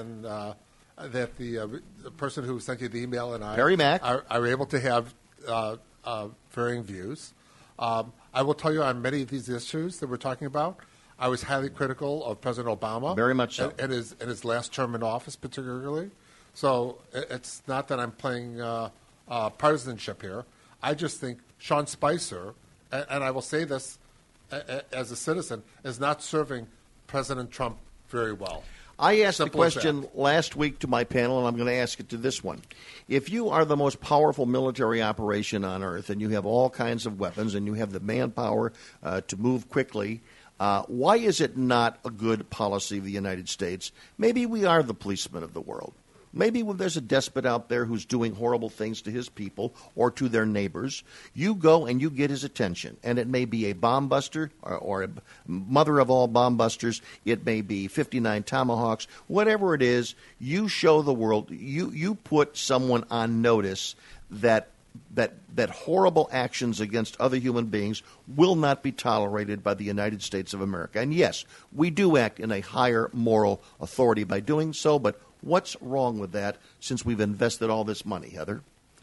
Speaker 5: that the person who sent you the email and I
Speaker 1: Perry Mack
Speaker 5: are able to have varying views. I will tell you on many of these issues that we're talking about, I was highly critical of President Obama.
Speaker 1: Very much so.
Speaker 5: And his last term in office particularly. So it's not that I'm playing partisanship here. I just think Sean Spicer, and I will say this as a citizen, is not serving President Trump very well.
Speaker 1: I asked the question last week to my panel, and I'm going to ask it to this one. If you are the most powerful military operation on earth and you have all kinds of weapons and you have the manpower to move quickly, why is it not a good policy of the United States? Maybe we are the policemen of the world. Maybe when there's a despot out there who's doing horrible things to his people or to their neighbors, you go and you get his attention. And it may be a bomb buster or a mother of all bomb busters. It may be 59 Tomahawks. Whatever it is, you show the world, you put someone on notice that horrible actions against other human beings will not be tolerated by the United States of America. And yes, we do act in a higher moral authority by doing so, but what's wrong with that since we've invested all this money, Heather?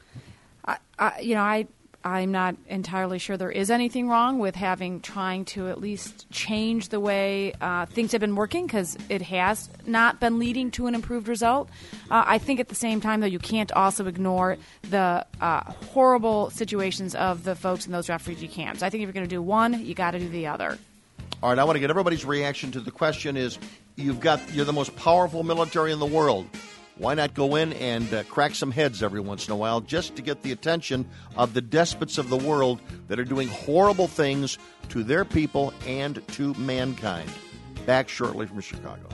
Speaker 3: I'm not entirely sure there is anything wrong with trying to at least change the way things have been working, because it has not been leading to an improved result. I think at the same time, though, you can't also ignore the horrible situations of the folks in those refugee camps. I think if you're going to do one, you got to do the other.
Speaker 1: All right, I want to get everybody's reaction to the question is, you're the most powerful military in the world. Why not go in and crack some heads every once in a while just to get the attention of the despots of the world that are doing horrible things to their people and to mankind? Back shortly from Chicago.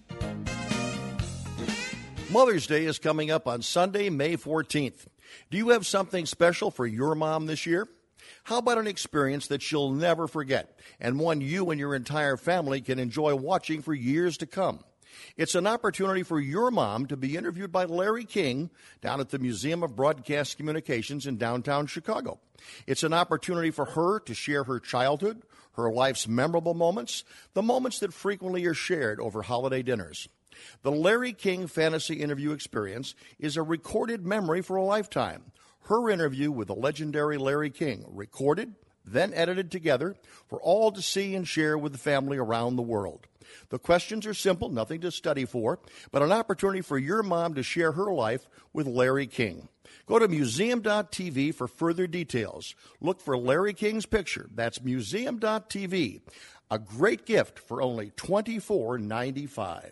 Speaker 1: Mother's Day is coming up on Sunday, May 14th. Do you have something special for your mom this year? How about an experience that she'll never forget, and one you and your entire family can enjoy watching for years to come? It's an opportunity for your mom to be interviewed by Larry King down at the Museum of Broadcast Communications in downtown Chicago. It's an opportunity for her to share her childhood, her life's memorable moments, the moments that frequently are shared over holiday dinners. The Larry King Fantasy Interview Experience is a recorded memory for a lifetime. Her interview with the legendary Larry King, recorded, then edited together for all to see and share with the family around the world. The questions are simple, nothing to study for, but an opportunity for your mom to share her life with Larry King. Go to museum.tv for further details. Look for Larry King's picture. That's museum.tv. A great gift for only $24.95.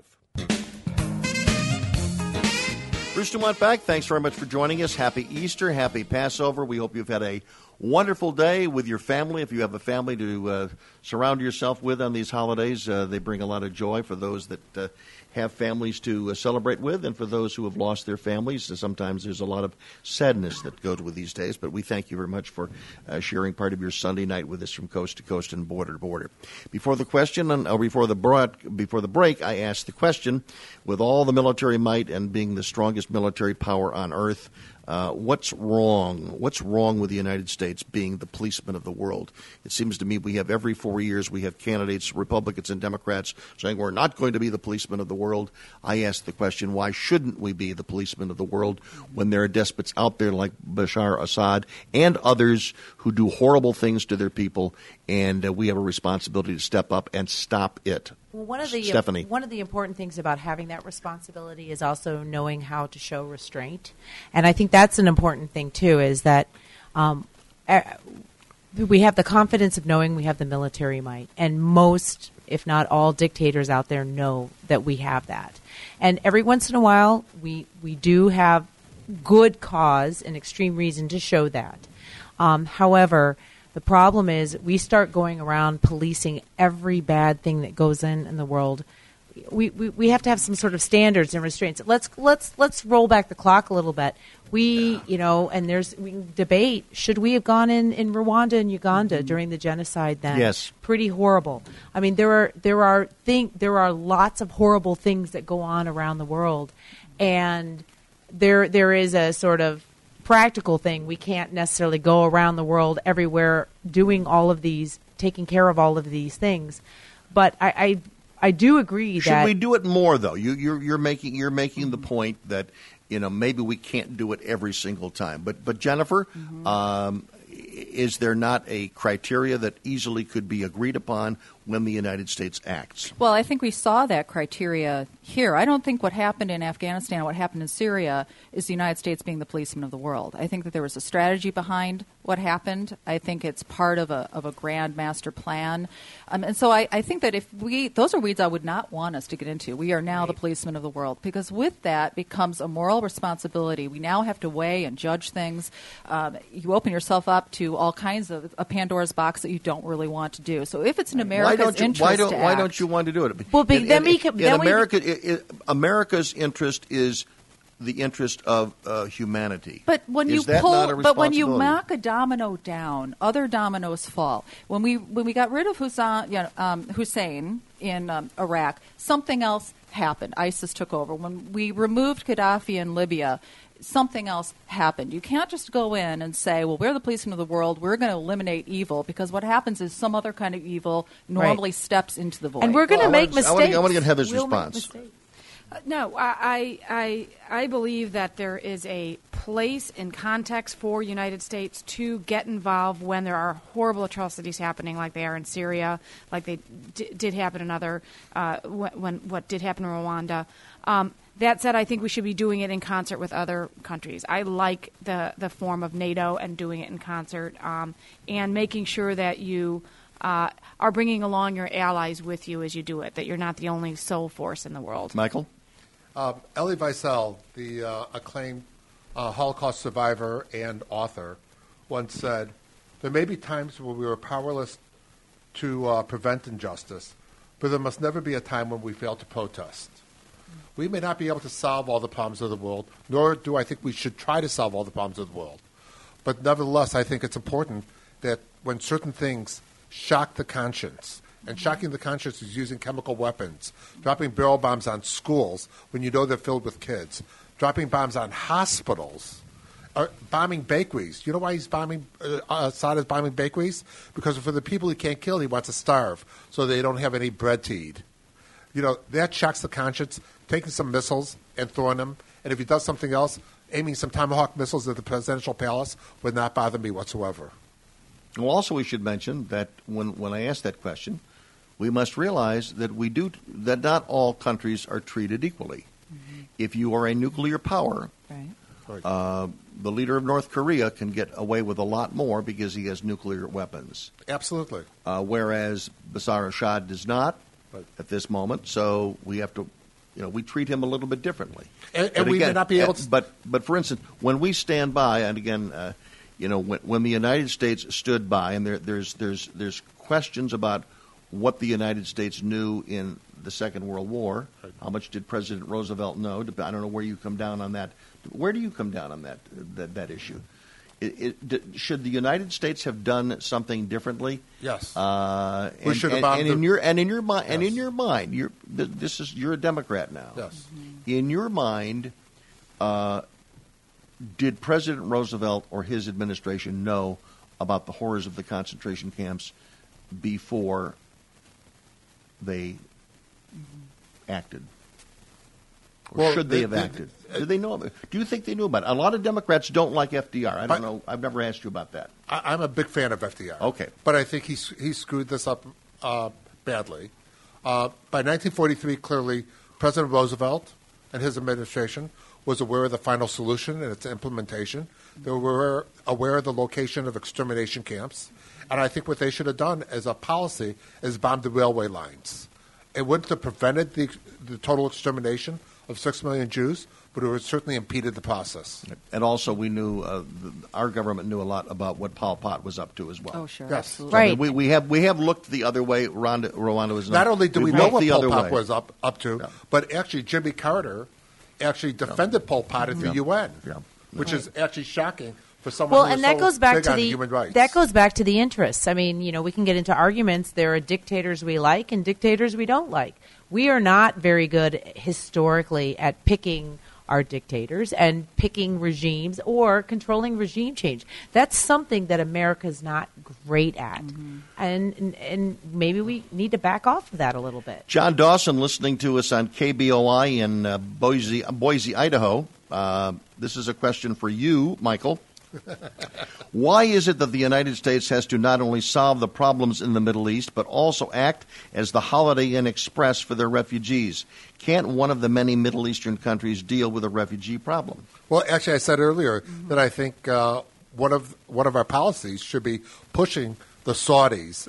Speaker 1: Bruce Dumont back. Thanks very much for joining us. Happy Easter. Happy Passover. We hope you've had a wonderful day with your family. If you have a family to surround yourself with on these holidays, they bring a lot of joy for those that have families to celebrate with, and for those who have lost their families. Sometimes there's a lot of sadness that goes with these days, but we thank you very much for sharing part of your Sunday night with us from coast to coast and border to border. Before the question, or before the break, I asked the question, with all the military might and being the strongest military power on earth, what's wrong? What's wrong with the United States being the policeman of the world? It seems to me we have every 4 years we have candidates, Republicans and Democrats, saying we're not going to be the policeman of the world. I ask the question, why shouldn't we be the policeman of the world when there are despots out there like Bashar Assad and others who do horrible things to their people, and we have a responsibility to step up and stop it.
Speaker 4: Well, one
Speaker 1: Stephanie.
Speaker 4: of the important things about having that responsibility is also knowing how to show restraint, and I think that's an important thing too. Is that we have the confidence of knowing we have the military might, and most, if not all, dictators out there know that we have that. And every once in a while, we do have good cause and extreme reason to show that. However, the problem is we start going around policing every bad thing that goes in the world. We have to have some sort of standards and restraints. Let's roll back the clock a little bit. We can debate, should we have gone in Rwanda and Uganda during the genocide then?
Speaker 1: Yes.
Speaker 4: Pretty horrible. I mean, there are lots of horrible things that go on around the world, and there is a sort of practical thing. We can't necessarily go around the world everywhere doing all of these, taking care of all of these things. But I do agree that
Speaker 1: should we do it more though? You're making the point that maybe we can't do it every single time. But Jennifer, is there not a criteria that easily could be agreed upon when the United States acts?
Speaker 2: Well, I think we saw that criteria here. I don't think what happened in Afghanistan and what happened in Syria is the United States being the policeman of the world. I think that there was a strategy behind what happened. I think it's part of a grand master plan. And so I think that those are weeds I would not want us to get into. We are now the policeman of the world, because with that becomes a moral responsibility. We now have to weigh and judge things. You open yourself up to all kinds of a Pandora's box that you don't really want to do. So if it's in America's interest to
Speaker 1: why
Speaker 2: act,
Speaker 1: don't you want to do it?
Speaker 4: Well,
Speaker 1: America's interest is the interest of humanity.
Speaker 2: But when
Speaker 1: is that not a
Speaker 2: but when you
Speaker 1: responsibility?
Speaker 2: knock a domino down, other dominoes fall. When we got rid of Hussein in Iraq, something else happened. ISIS took over. When we removed Gaddafi in Libya, something else happened. You can't just go in and say, well, we're the policemen of the world, we're going to eliminate evil, because what happens is some other kind of evil normally steps into the void.
Speaker 4: And we're going to make mistakes.
Speaker 1: I want to get Heather's response.
Speaker 3: No, I believe that there is a place and context for United States to get involved when there are horrible atrocities happening, like they are in Syria, like they did happen in when what did happen in Rwanda. That said, I think we should be doing it in concert with other countries. I like the form of NATO and doing it in concert, and making sure that you are bringing along your allies with you as you do it, that you're not the only sole force in the world.
Speaker 1: Michael?
Speaker 5: Elie Wiesel, the acclaimed Holocaust survivor and author, once said, there may be times when we are powerless to prevent injustice, but there must never be a time when we fail to protest. We may not be able to solve all the problems of the world, nor do I think we should try to solve all the problems of the world. But nevertheless, I think it's important that when certain things shock the conscience, and shocking the conscience is using chemical weapons, dropping barrel bombs on schools when you know they're filled with kids, dropping bombs on hospitals, bombing bakeries. You know why he's bombing, Assad is bombing bakeries? Because for the people he can't kill, he wants to starve so they don't have any bread to eat. That shocks the conscience, taking some missiles and throwing them, and if he does something else, aiming some Tomahawk missiles at the presidential palace would not bother me whatsoever.
Speaker 1: Well, also we should mention that when I asked that question, we must realize that that not all countries are treated equally. Mm-hmm. If you are a nuclear power, the leader of North Korea can get away with a lot more because he has nuclear weapons.
Speaker 5: Absolutely.
Speaker 1: Whereas Bashar al-Assad does not at this moment, so we have to, we treat him a little bit differently.
Speaker 5: And we may not be able to.
Speaker 1: But for instance, when we stand by, and again, when the United States stood by, and there's questions about what the United States knew in the Second World War. How much did President Roosevelt know? I don't know where you come down on that. Where do you come down on that issue? Should the United States have done something differently?
Speaker 5: Yes.
Speaker 1: We should have. In your mind, you're a Democrat now.
Speaker 5: Yes.
Speaker 1: In your mind, did President Roosevelt or his administration know about the horrors of the concentration camps before they acted? Or should they have acted? Did they know? Do you think they knew about it? A lot of Democrats don't like FDR. I don't know. I've never asked you about that.
Speaker 5: I'm a big fan of FDR.
Speaker 1: Okay.
Speaker 5: But I think he screwed this up badly. By 1943, clearly, President Roosevelt and his administration was aware of the final solution and its implementation. They were aware of the location of extermination camps. And I think what they should have done as a policy is bomb the railway lines. It wouldn't have prevented the total extermination of 6 million Jews, but it would have certainly impeded the process.
Speaker 1: And also, we knew our government knew a lot about what Pol Pot was up to as well.
Speaker 2: Oh, sure,
Speaker 5: yes.
Speaker 2: absolutely.
Speaker 1: Right. I mean, we have looked the other way. Rwanda was
Speaker 5: not only do we know what Pol Pot
Speaker 1: way.
Speaker 5: was up to, but actually Jimmy Carter actually defended Pol Pot at the UN, which is actually shocking for someone who is
Speaker 4: that
Speaker 5: so
Speaker 4: goes back
Speaker 5: big
Speaker 4: to
Speaker 5: on
Speaker 4: the
Speaker 5: human rights.
Speaker 4: that goes back to the interests. I mean, we can get into arguments. There are dictators we like and dictators we don't like. We are not very good historically at picking our dictators and picking regimes or controlling regime change. That's something that America's not great at. And maybe we need to back off of that a little bit.
Speaker 1: John Dawson listening to us on KBOI in Boise, Idaho. This is a question for you, Michael. Why is it that the United States has to not only solve the problems in the Middle East, but also act as the Holiday Inn Express for their refugees? Can't one of the many Middle Eastern countries deal with a refugee problem?
Speaker 5: Well, actually, I said earlier that I think one of our policies should be pushing the Saudis,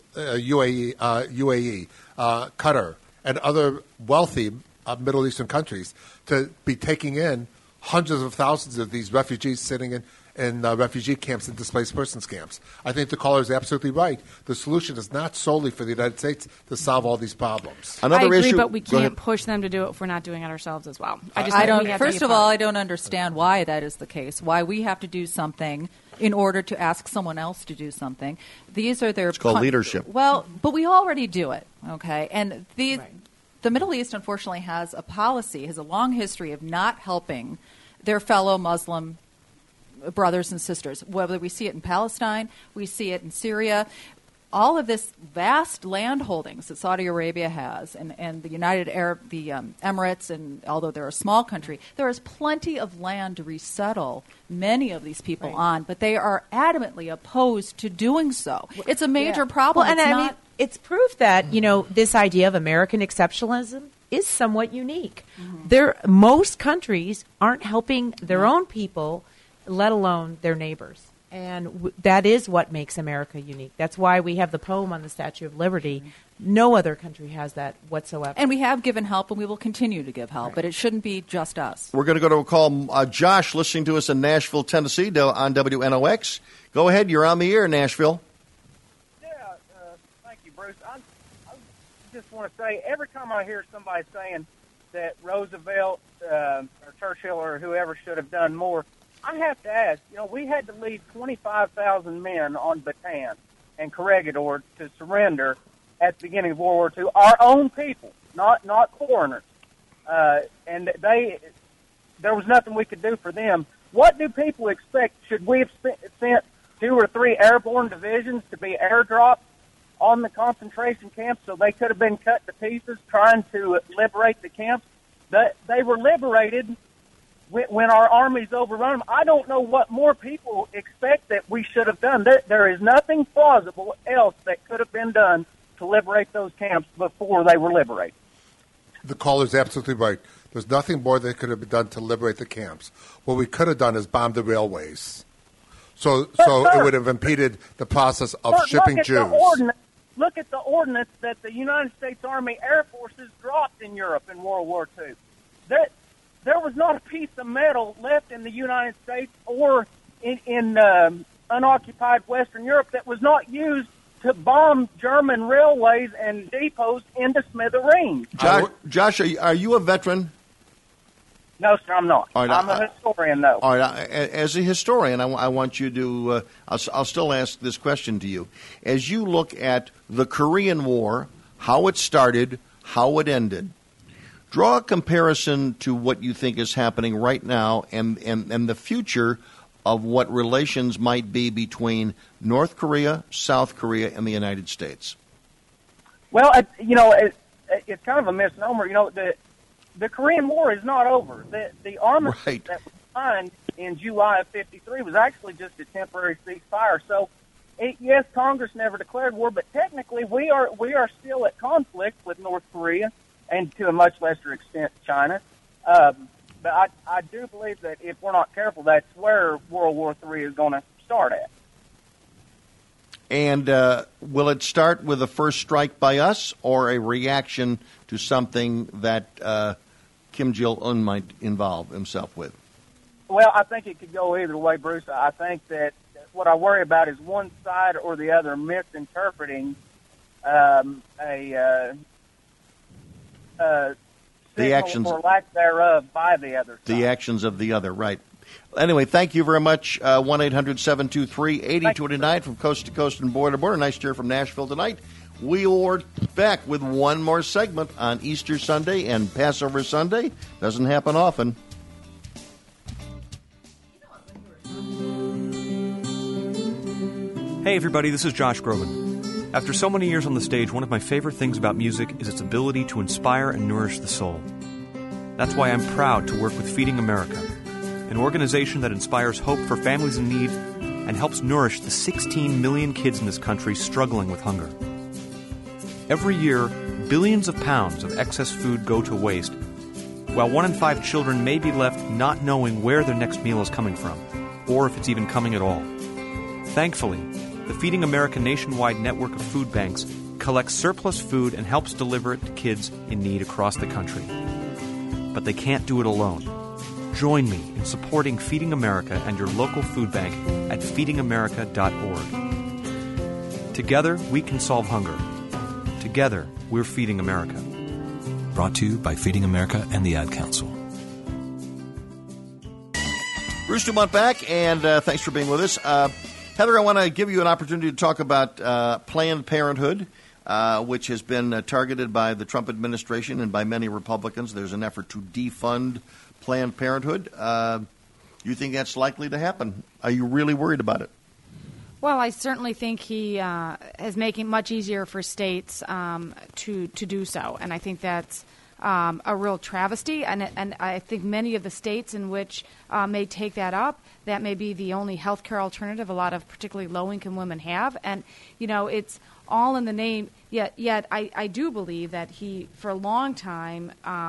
Speaker 5: UAE, Qatar, and other wealthy Middle Eastern countries to be taking in hundreds of thousands of these refugees sitting in refugee camps and displaced persons camps. I think the caller is absolutely right. The solution is not solely for the United States to solve all these problems.
Speaker 3: I agree, but we can't push them to do it if we're not doing it ourselves as well.
Speaker 2: I don't. First of all, I don't understand why that is the case. Why we have to do something in order to ask someone else to do something. These are their.
Speaker 1: It's called leadership.
Speaker 2: Well, but we already do it. Okay, and the Middle East unfortunately has a policy, has a long history of not helping their fellow Muslim brothers and sisters. Whether we see it in Palestine, we see it in Syria. All of this vast land holdings that Saudi Arabia has, and the United Arab, the Emirates, and although they're a small country, there is plenty of land to resettle many of these people on, but they are adamantly opposed to doing so. It's a major problem.
Speaker 4: Well, and I mean, it's proof that this idea of American exceptionalism is somewhat unique. Most countries aren't helping their own people, let alone their neighbors. And that is what makes America unique. That's why we have the poem on the Statue of Liberty. No other country has that whatsoever.
Speaker 2: And we have given help, and we will continue to give help, but it shouldn't be just us.
Speaker 1: We're going to go to a call. Josh, listening to us in Nashville, Tennessee, on WNOX. Go ahead. You're on the air, Nashville.
Speaker 17: Yeah, thank you, Bruce. I just want to say, every time I hear somebody saying that Roosevelt or Churchill or whoever should have done more, I have to ask, we had to lead 25,000 men on Bataan and Corregidor to surrender at the beginning of World War II, our own people, not foreigners. And there was nothing we could do for them. What do people expect? Should we have sent 2 or 3 airborne divisions to be airdropped on the concentration camps so they could have been cut to pieces trying to liberate the camps? They were liberated when our armies overrun them. I don't know what more people expect that we should have done. There is nothing plausible else that could have been done to liberate those camps before they were liberated.
Speaker 5: The caller's absolutely right. There's nothing more that could have been done to liberate the camps. What we could have done is bomb the railways. So it would have impeded the process of shipping Jews.
Speaker 17: Look at the ordnance that the United States Army Air Forces dropped in Europe in World War II. There was not a piece of metal left in the United States or in unoccupied Western Europe that was not used to bomb German railways and depots into smithereens.
Speaker 1: Josh, are you a veteran?
Speaker 17: No, sir, I'm not.
Speaker 1: Right,
Speaker 17: I'm a historian, though.
Speaker 1: All right, as a historian, I want you to I'll still ask this question to you. As you look at the Korean War, how it started, how it ended, draw a comparison to what you think is happening right now and the future of what relations might be between North Korea, South Korea, and the United States.
Speaker 17: Well, it's kind of a misnomer. The Korean War is not over. The armistice that was signed in July of '53 was actually just a temporary ceasefire. So yes, Congress never declared war, but technically we are still at conflict with North Korea and to a much lesser extent China. But I do believe that if we're not careful, that's where World War III is going to start at.
Speaker 1: And will it start with a first strike by us or a reaction to something that Kim Jong-un might involve himself with?
Speaker 17: Well, I think it could go either way, Bruce. I think that what I worry about is one side or the other misinterpreting
Speaker 1: the actions
Speaker 17: or lack thereof by the other side.
Speaker 1: The actions of the other, right. Anyway, thank you very much. 1-800-723-8029 from coast to coast and border to border. Nice to hear from Nashville tonight. We'll be back with one more segment on Easter Sunday and Passover Sunday. Doesn't happen often.
Speaker 11: Hey everybody, this is Josh Groban. After so many years on the stage, one of my favorite things about music is its ability to inspire and nourish the soul. That's why I'm proud to work with Feeding America, an organization that inspires hope for families in need and helps nourish the 16 million kids in this country struggling with hunger. Every year, billions of pounds of excess food go to waste, while 1 in 5 children may be left not knowing where their next meal is coming from, or if it's even coming at all. Thankfully, the Feeding America nationwide network of food banks collects surplus food and helps deliver it to kids in need across the country. But they can't do it alone. Join me in supporting Feeding America and your local food bank at feedingamerica.org. Together, we can solve hunger. Together, we're Feeding America.
Speaker 12: Brought to you by Feeding America and the Ad Council.
Speaker 1: Bruce Dumont back, and thanks for being with us. Heather, I want to give you an opportunity to talk about Planned Parenthood, which has been targeted by the Trump administration and by many Republicans. There's an effort to defund Planned Parenthood. You think that's likely to happen? Are you really worried about it?
Speaker 3: Well, I certainly think he is making it much easier for states to do so, and I think that's a real travesty. And I think many of the states in which may take that up, that may be the only health care alternative a lot of particularly low-income women have. And, you know, it's all in the name. Yet I do believe that he, for a long time,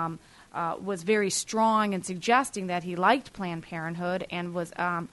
Speaker 3: was very strong in suggesting that he liked Planned Parenthood and was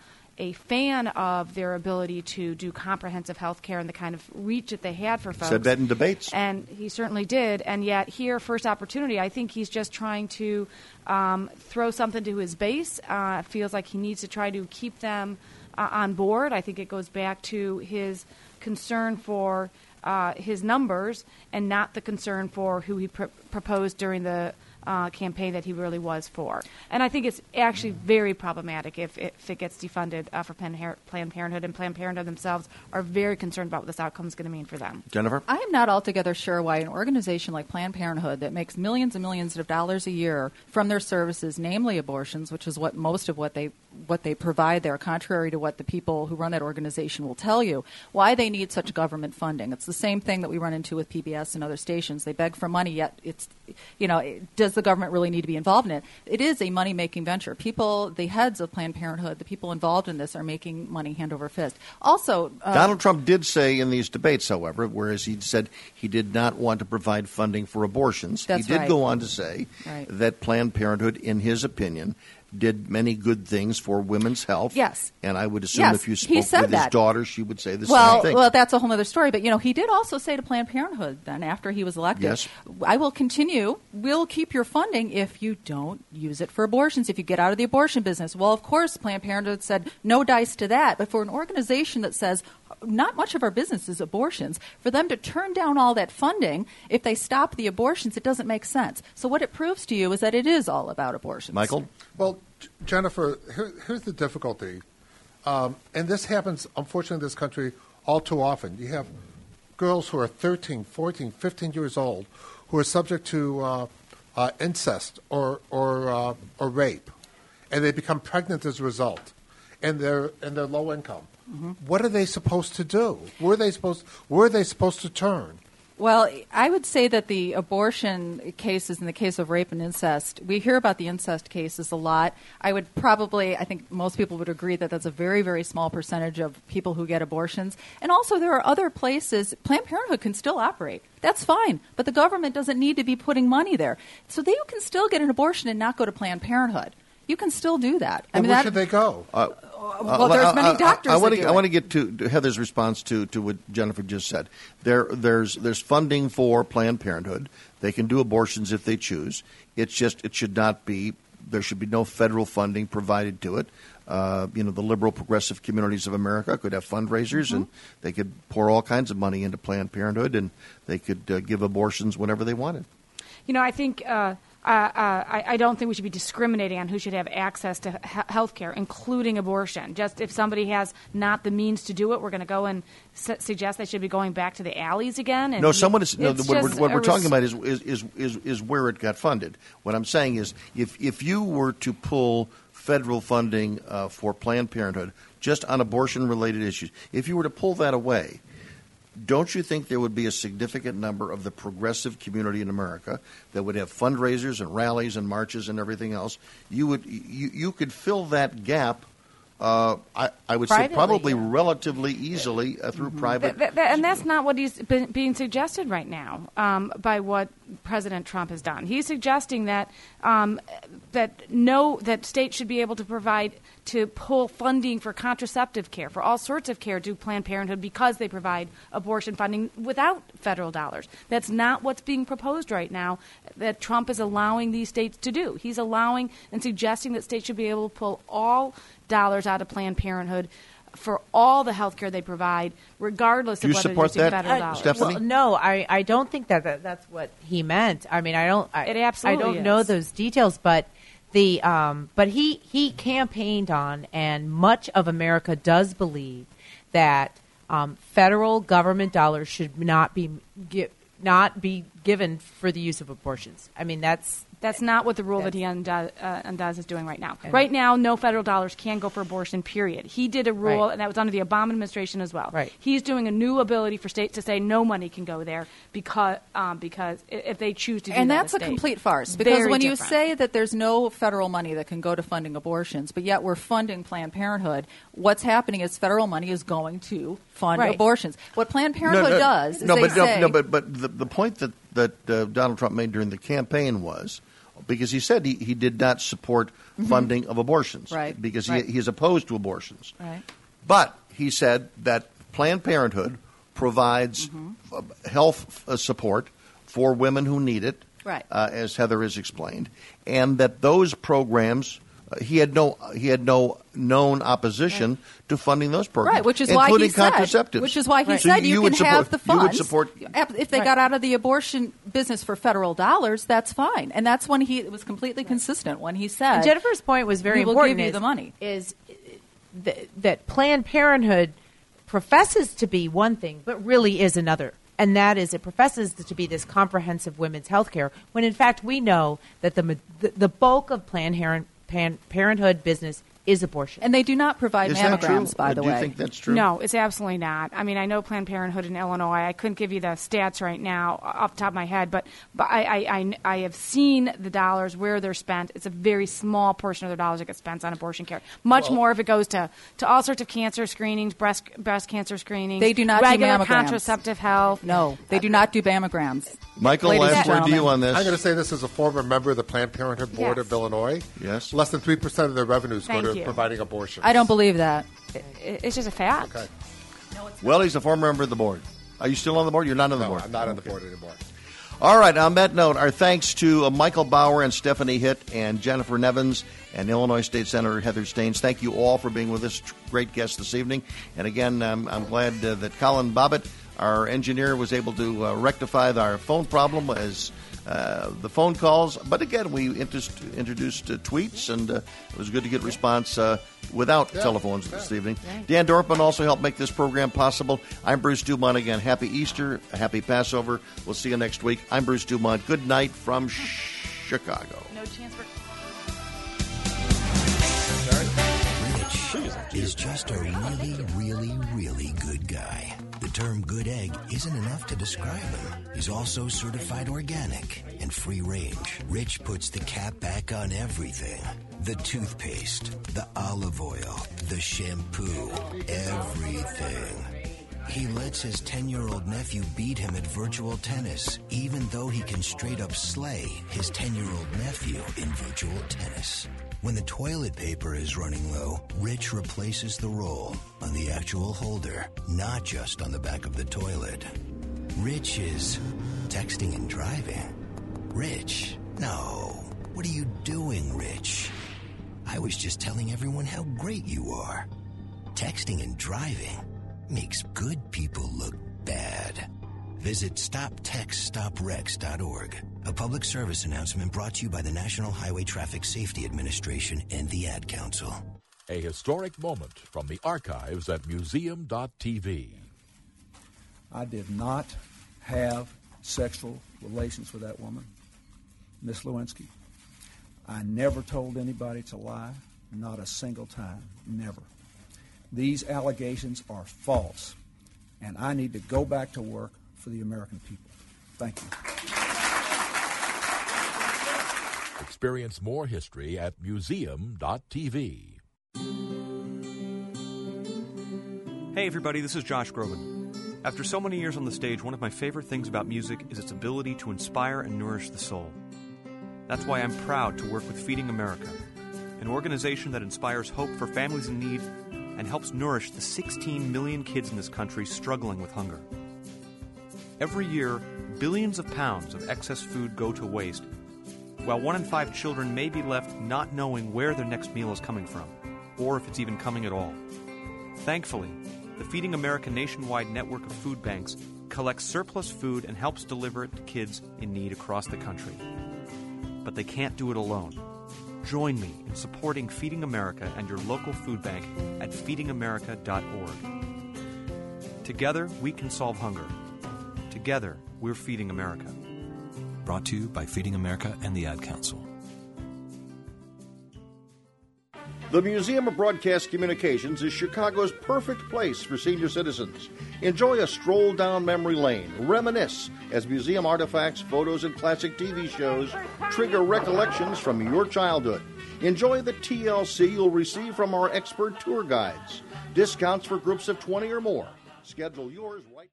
Speaker 3: a fan of their ability to do comprehensive health care and the kind of reach that they had for folks.
Speaker 1: Said that in debates.
Speaker 3: And he certainly did. And yet here, first opportunity, I think he's just trying to throw something to his base. Feels like he needs to try to keep them on board. I think it goes back to his concern for his numbers and not the concern for who he proposed during the campaign that he really was for. And I think it's actually very problematic if it gets defunded for Planned Parenthood, and Planned Parenthood themselves are very concerned about what this outcome is going to mean for them.
Speaker 1: Jennifer?
Speaker 2: I am not altogether sure why an organization like Planned Parenthood that makes millions and millions of dollars a year from their services, namely abortions, which is what most of what they provide there, contrary to what the people who run that organization will tell you, why they need such government funding. It's the same thing that we run into with PBS and other stations. They beg for money, yet it's, does the government really need to be involved in it? It is a money-making venture. People, the heads of Planned Parenthood, the people involved in this are making money hand over fist. Also,
Speaker 1: Donald Trump did say in these debates, however, whereas he said he did not want to provide funding for abortions, he did go on to say that Planned Parenthood, in his opinion, did many good things for women's health.
Speaker 2: Yes.
Speaker 1: And I would assume if you spoke with his daughter, she would say the same thing.
Speaker 2: Well, that's a whole other story. But, he did also say to Planned Parenthood then after he was elected, I will continue, we'll keep your funding if you don't use it for abortions, if you get out of the abortion business. Well, of course, Planned Parenthood said no dice to that. But for an organization that says not much of our business is abortions, for them to turn down all that funding, if they stop the abortions, it doesn't make sense. So what it proves to you is that it is all about abortions.
Speaker 1: Michael?
Speaker 5: Well, Jennifer, here's the difficulty. And this happens, unfortunately, in this country all too often. You have girls who are 13, 14, 15 years old who are subject to incest or rape, and they become pregnant as a result, and they're low income. Mm-hmm. What are they supposed to do? Where are they supposed to turn?
Speaker 2: Well, I would say that the abortion cases, in the case of rape and incest, we hear about the incest cases a lot. I think most people would agree that that's a very, very small percentage of people who get abortions. And also there are other places, Planned Parenthood can still operate. That's fine, but the government doesn't need to be putting money there. So you can still get an abortion and not go to Planned Parenthood. You can still do that.
Speaker 5: Where should they go?
Speaker 2: Well, there's many doctors.
Speaker 1: I want to get to Heather's response to what Jennifer just said. There's funding for Planned Parenthood. They can do abortions if they choose. It's just it should not be. There should be no federal funding provided to it. The liberal progressive communities of America could have fundraisers, and they could pour all kinds of money into Planned Parenthood, and they could give abortions whenever they wanted.
Speaker 3: I think. I don't think we should be discriminating on who should have access to health care, including abortion. Just if somebody has not the means to do it, we're going to go and suggest they should be going back to the alleys again. And
Speaker 1: what we're talking about is where it got funded. What I'm saying is if you were to pull federal funding for Planned Parenthood just on abortion-related issues, if you were to pull that away, don't you think there would be a significant number of the progressive community in America that would have fundraisers and rallies and marches and everything else? You could fill that gap. I would say probably relatively easily through private.
Speaker 3: And that's not what is being suggested right now by what President Trump has done. He's suggesting that that states should be able to provide to pull funding for contraceptive care, for all sorts of care to Planned Parenthood because they provide abortion funding without federal dollars. That's not what's being proposed right now that Trump is allowing these states to do. He's allowing and suggesting that states should be able to pull all dollars out of Planned Parenthood for all the health care they provide, regardless of whether they're using federal dollars.
Speaker 1: Stephanie?
Speaker 4: Well, no, I don't think that's what he meant. I mean,
Speaker 3: it absolutely
Speaker 4: I don't
Speaker 3: is.
Speaker 4: know those details, but but he campaigned on, and much of America does believe that federal government dollars should not be given for the use of abortions. I mean, that's
Speaker 3: not what the rule that he undoes is doing right now. Right now, no federal dollars can go for abortion, period. He did a rule, and that was under the Obama administration as well.
Speaker 4: Right.
Speaker 3: He's doing a new ability for states to say no money can go there because if they choose to do that.
Speaker 2: And that's a complete farce. Because
Speaker 3: Very
Speaker 2: when
Speaker 3: different.
Speaker 2: you say that there's no federal money that can go to funding abortions, but yet we're funding Planned Parenthood, what's happening is federal money is going to fund abortions. What Planned Parenthood does is
Speaker 1: but the point that Donald Trump made during the campaign was, because he said he did not support funding of abortions, because he is opposed to abortions.
Speaker 2: Right.
Speaker 1: But he said that Planned Parenthood provides health support for women who need it, as Heather has explained, and that those programs. He had no known opposition to funding those programs,
Speaker 2: right? Which is why he said.
Speaker 1: Contraceptives.
Speaker 2: Which is why he said you can have the funds.
Speaker 1: You would support
Speaker 2: if they got out of the abortion business for federal dollars. That's fine, and that's when it was completely consistent when he said.
Speaker 4: And Jennifer's point was very
Speaker 2: important.
Speaker 4: important.
Speaker 2: Give you the money.
Speaker 4: Is that Planned Parenthood professes to be one thing, but really is another. And that is, it professes to be this comprehensive women's health care, when in fact we know that the bulk of Planned Parenthood business is abortion.
Speaker 2: And they do not provide mammograms, by the way.
Speaker 1: Do you think that's true?
Speaker 3: No, it's absolutely not. I mean, I know Planned Parenthood in Illinois. I couldn't give you the stats right now off the top of my head, but I have seen the dollars where they're spent. It's a very small portion of their dollars that get spent on abortion care. Much more if it goes to all sorts of cancer screenings, breast cancer screenings.
Speaker 2: They do not
Speaker 3: regular
Speaker 2: do mammograms.
Speaker 3: Contraceptive health.
Speaker 2: No, they do not do mammograms.
Speaker 1: Michael, last word to you on this.
Speaker 5: I'm going to say this as a former member of the Planned Parenthood Board of Illinois.
Speaker 1: Yes.
Speaker 5: Less than 3% of their revenues go to providing abortion.
Speaker 2: I don't believe that.
Speaker 3: It's just a fact.
Speaker 5: Okay.
Speaker 1: Well, he's a former member of the board. Are you still on the board? You're not on the board.
Speaker 5: I'm not on the board anymore.
Speaker 1: All right. On that note, our thanks to Michael Bauer and Stephanie Hitt and Jennifer Nevins and Illinois State Senator Heather Staines. Thank you all for being with us. Great guests this evening. And again, I'm glad that Colin Bobbitt, our engineer, was able to rectify our phone problem as the phone calls. But again, we introduced tweets, and it was good to get response without telephones this evening. Dan Dorfman also helped make this program possible. I'm Bruce Dumont again. Happy Easter, happy Passover. We'll see you next week. I'm Bruce Dumont. Good night from Chicago.
Speaker 3: No chance for...
Speaker 14: Rich is just a really, really, really good guy. The term good egg isn't enough to describe him. He's also certified organic and free range. Rich puts the cap back on everything. The toothpaste, the olive oil, the shampoo, everything. He lets his 10-year-old nephew beat him at virtual tennis, even though he can straight up slay his 10-year-old nephew in virtual tennis. When the toilet paper is running low, Rich replaces the roll on the actual holder, not just on the back of the toilet. Rich is texting and driving. Rich, no. What are you doing, Rich? I was just telling everyone how great you are. Texting and driving makes good people look bad. Visit StopTextStopWrecks.org. A public service announcement brought to you by the National Highway Traffic Safety Administration and the Ad Council.
Speaker 6: A historic moment from the archives at museum.tv.
Speaker 15: I did not have sexual relations with that woman, Miss Lewinsky. I never told anybody to lie, not a single time, never. These allegations are false, and I need to go back to work for the American people. Thank you.
Speaker 6: Experience more history at museum.tv.
Speaker 11: Hey everybody, this is Josh Groban. After so many years on the stage, one of my favorite things about music is its ability to inspire and nourish the soul. That's why I'm proud to work with Feeding America, an organization that inspires hope for families in need and helps nourish the 16 million kids in this country struggling with hunger. Every year, billions of pounds of excess food go to waste, while 1 in 5 children may be left not knowing where their next meal is coming from, or if it's even coming at all. Thankfully, the Feeding America nationwide network of food banks collects surplus food and helps deliver it to kids in need across the country. But they can't do it alone. Join me in supporting Feeding America and your local food bank at feedingamerica.org. Together, we can solve hunger. Together, we're Feeding America.
Speaker 12: Brought to you by Feeding America and the Ad Council.
Speaker 1: The Museum of Broadcast Communications is Chicago's perfect place for senior citizens. Enjoy a stroll down memory lane, reminisce as museum artifacts, photos, and classic TV shows trigger recollections from your childhood. Enjoy the TLC you'll receive from our expert tour guides. Discounts for groups of 20 or more. Schedule yours right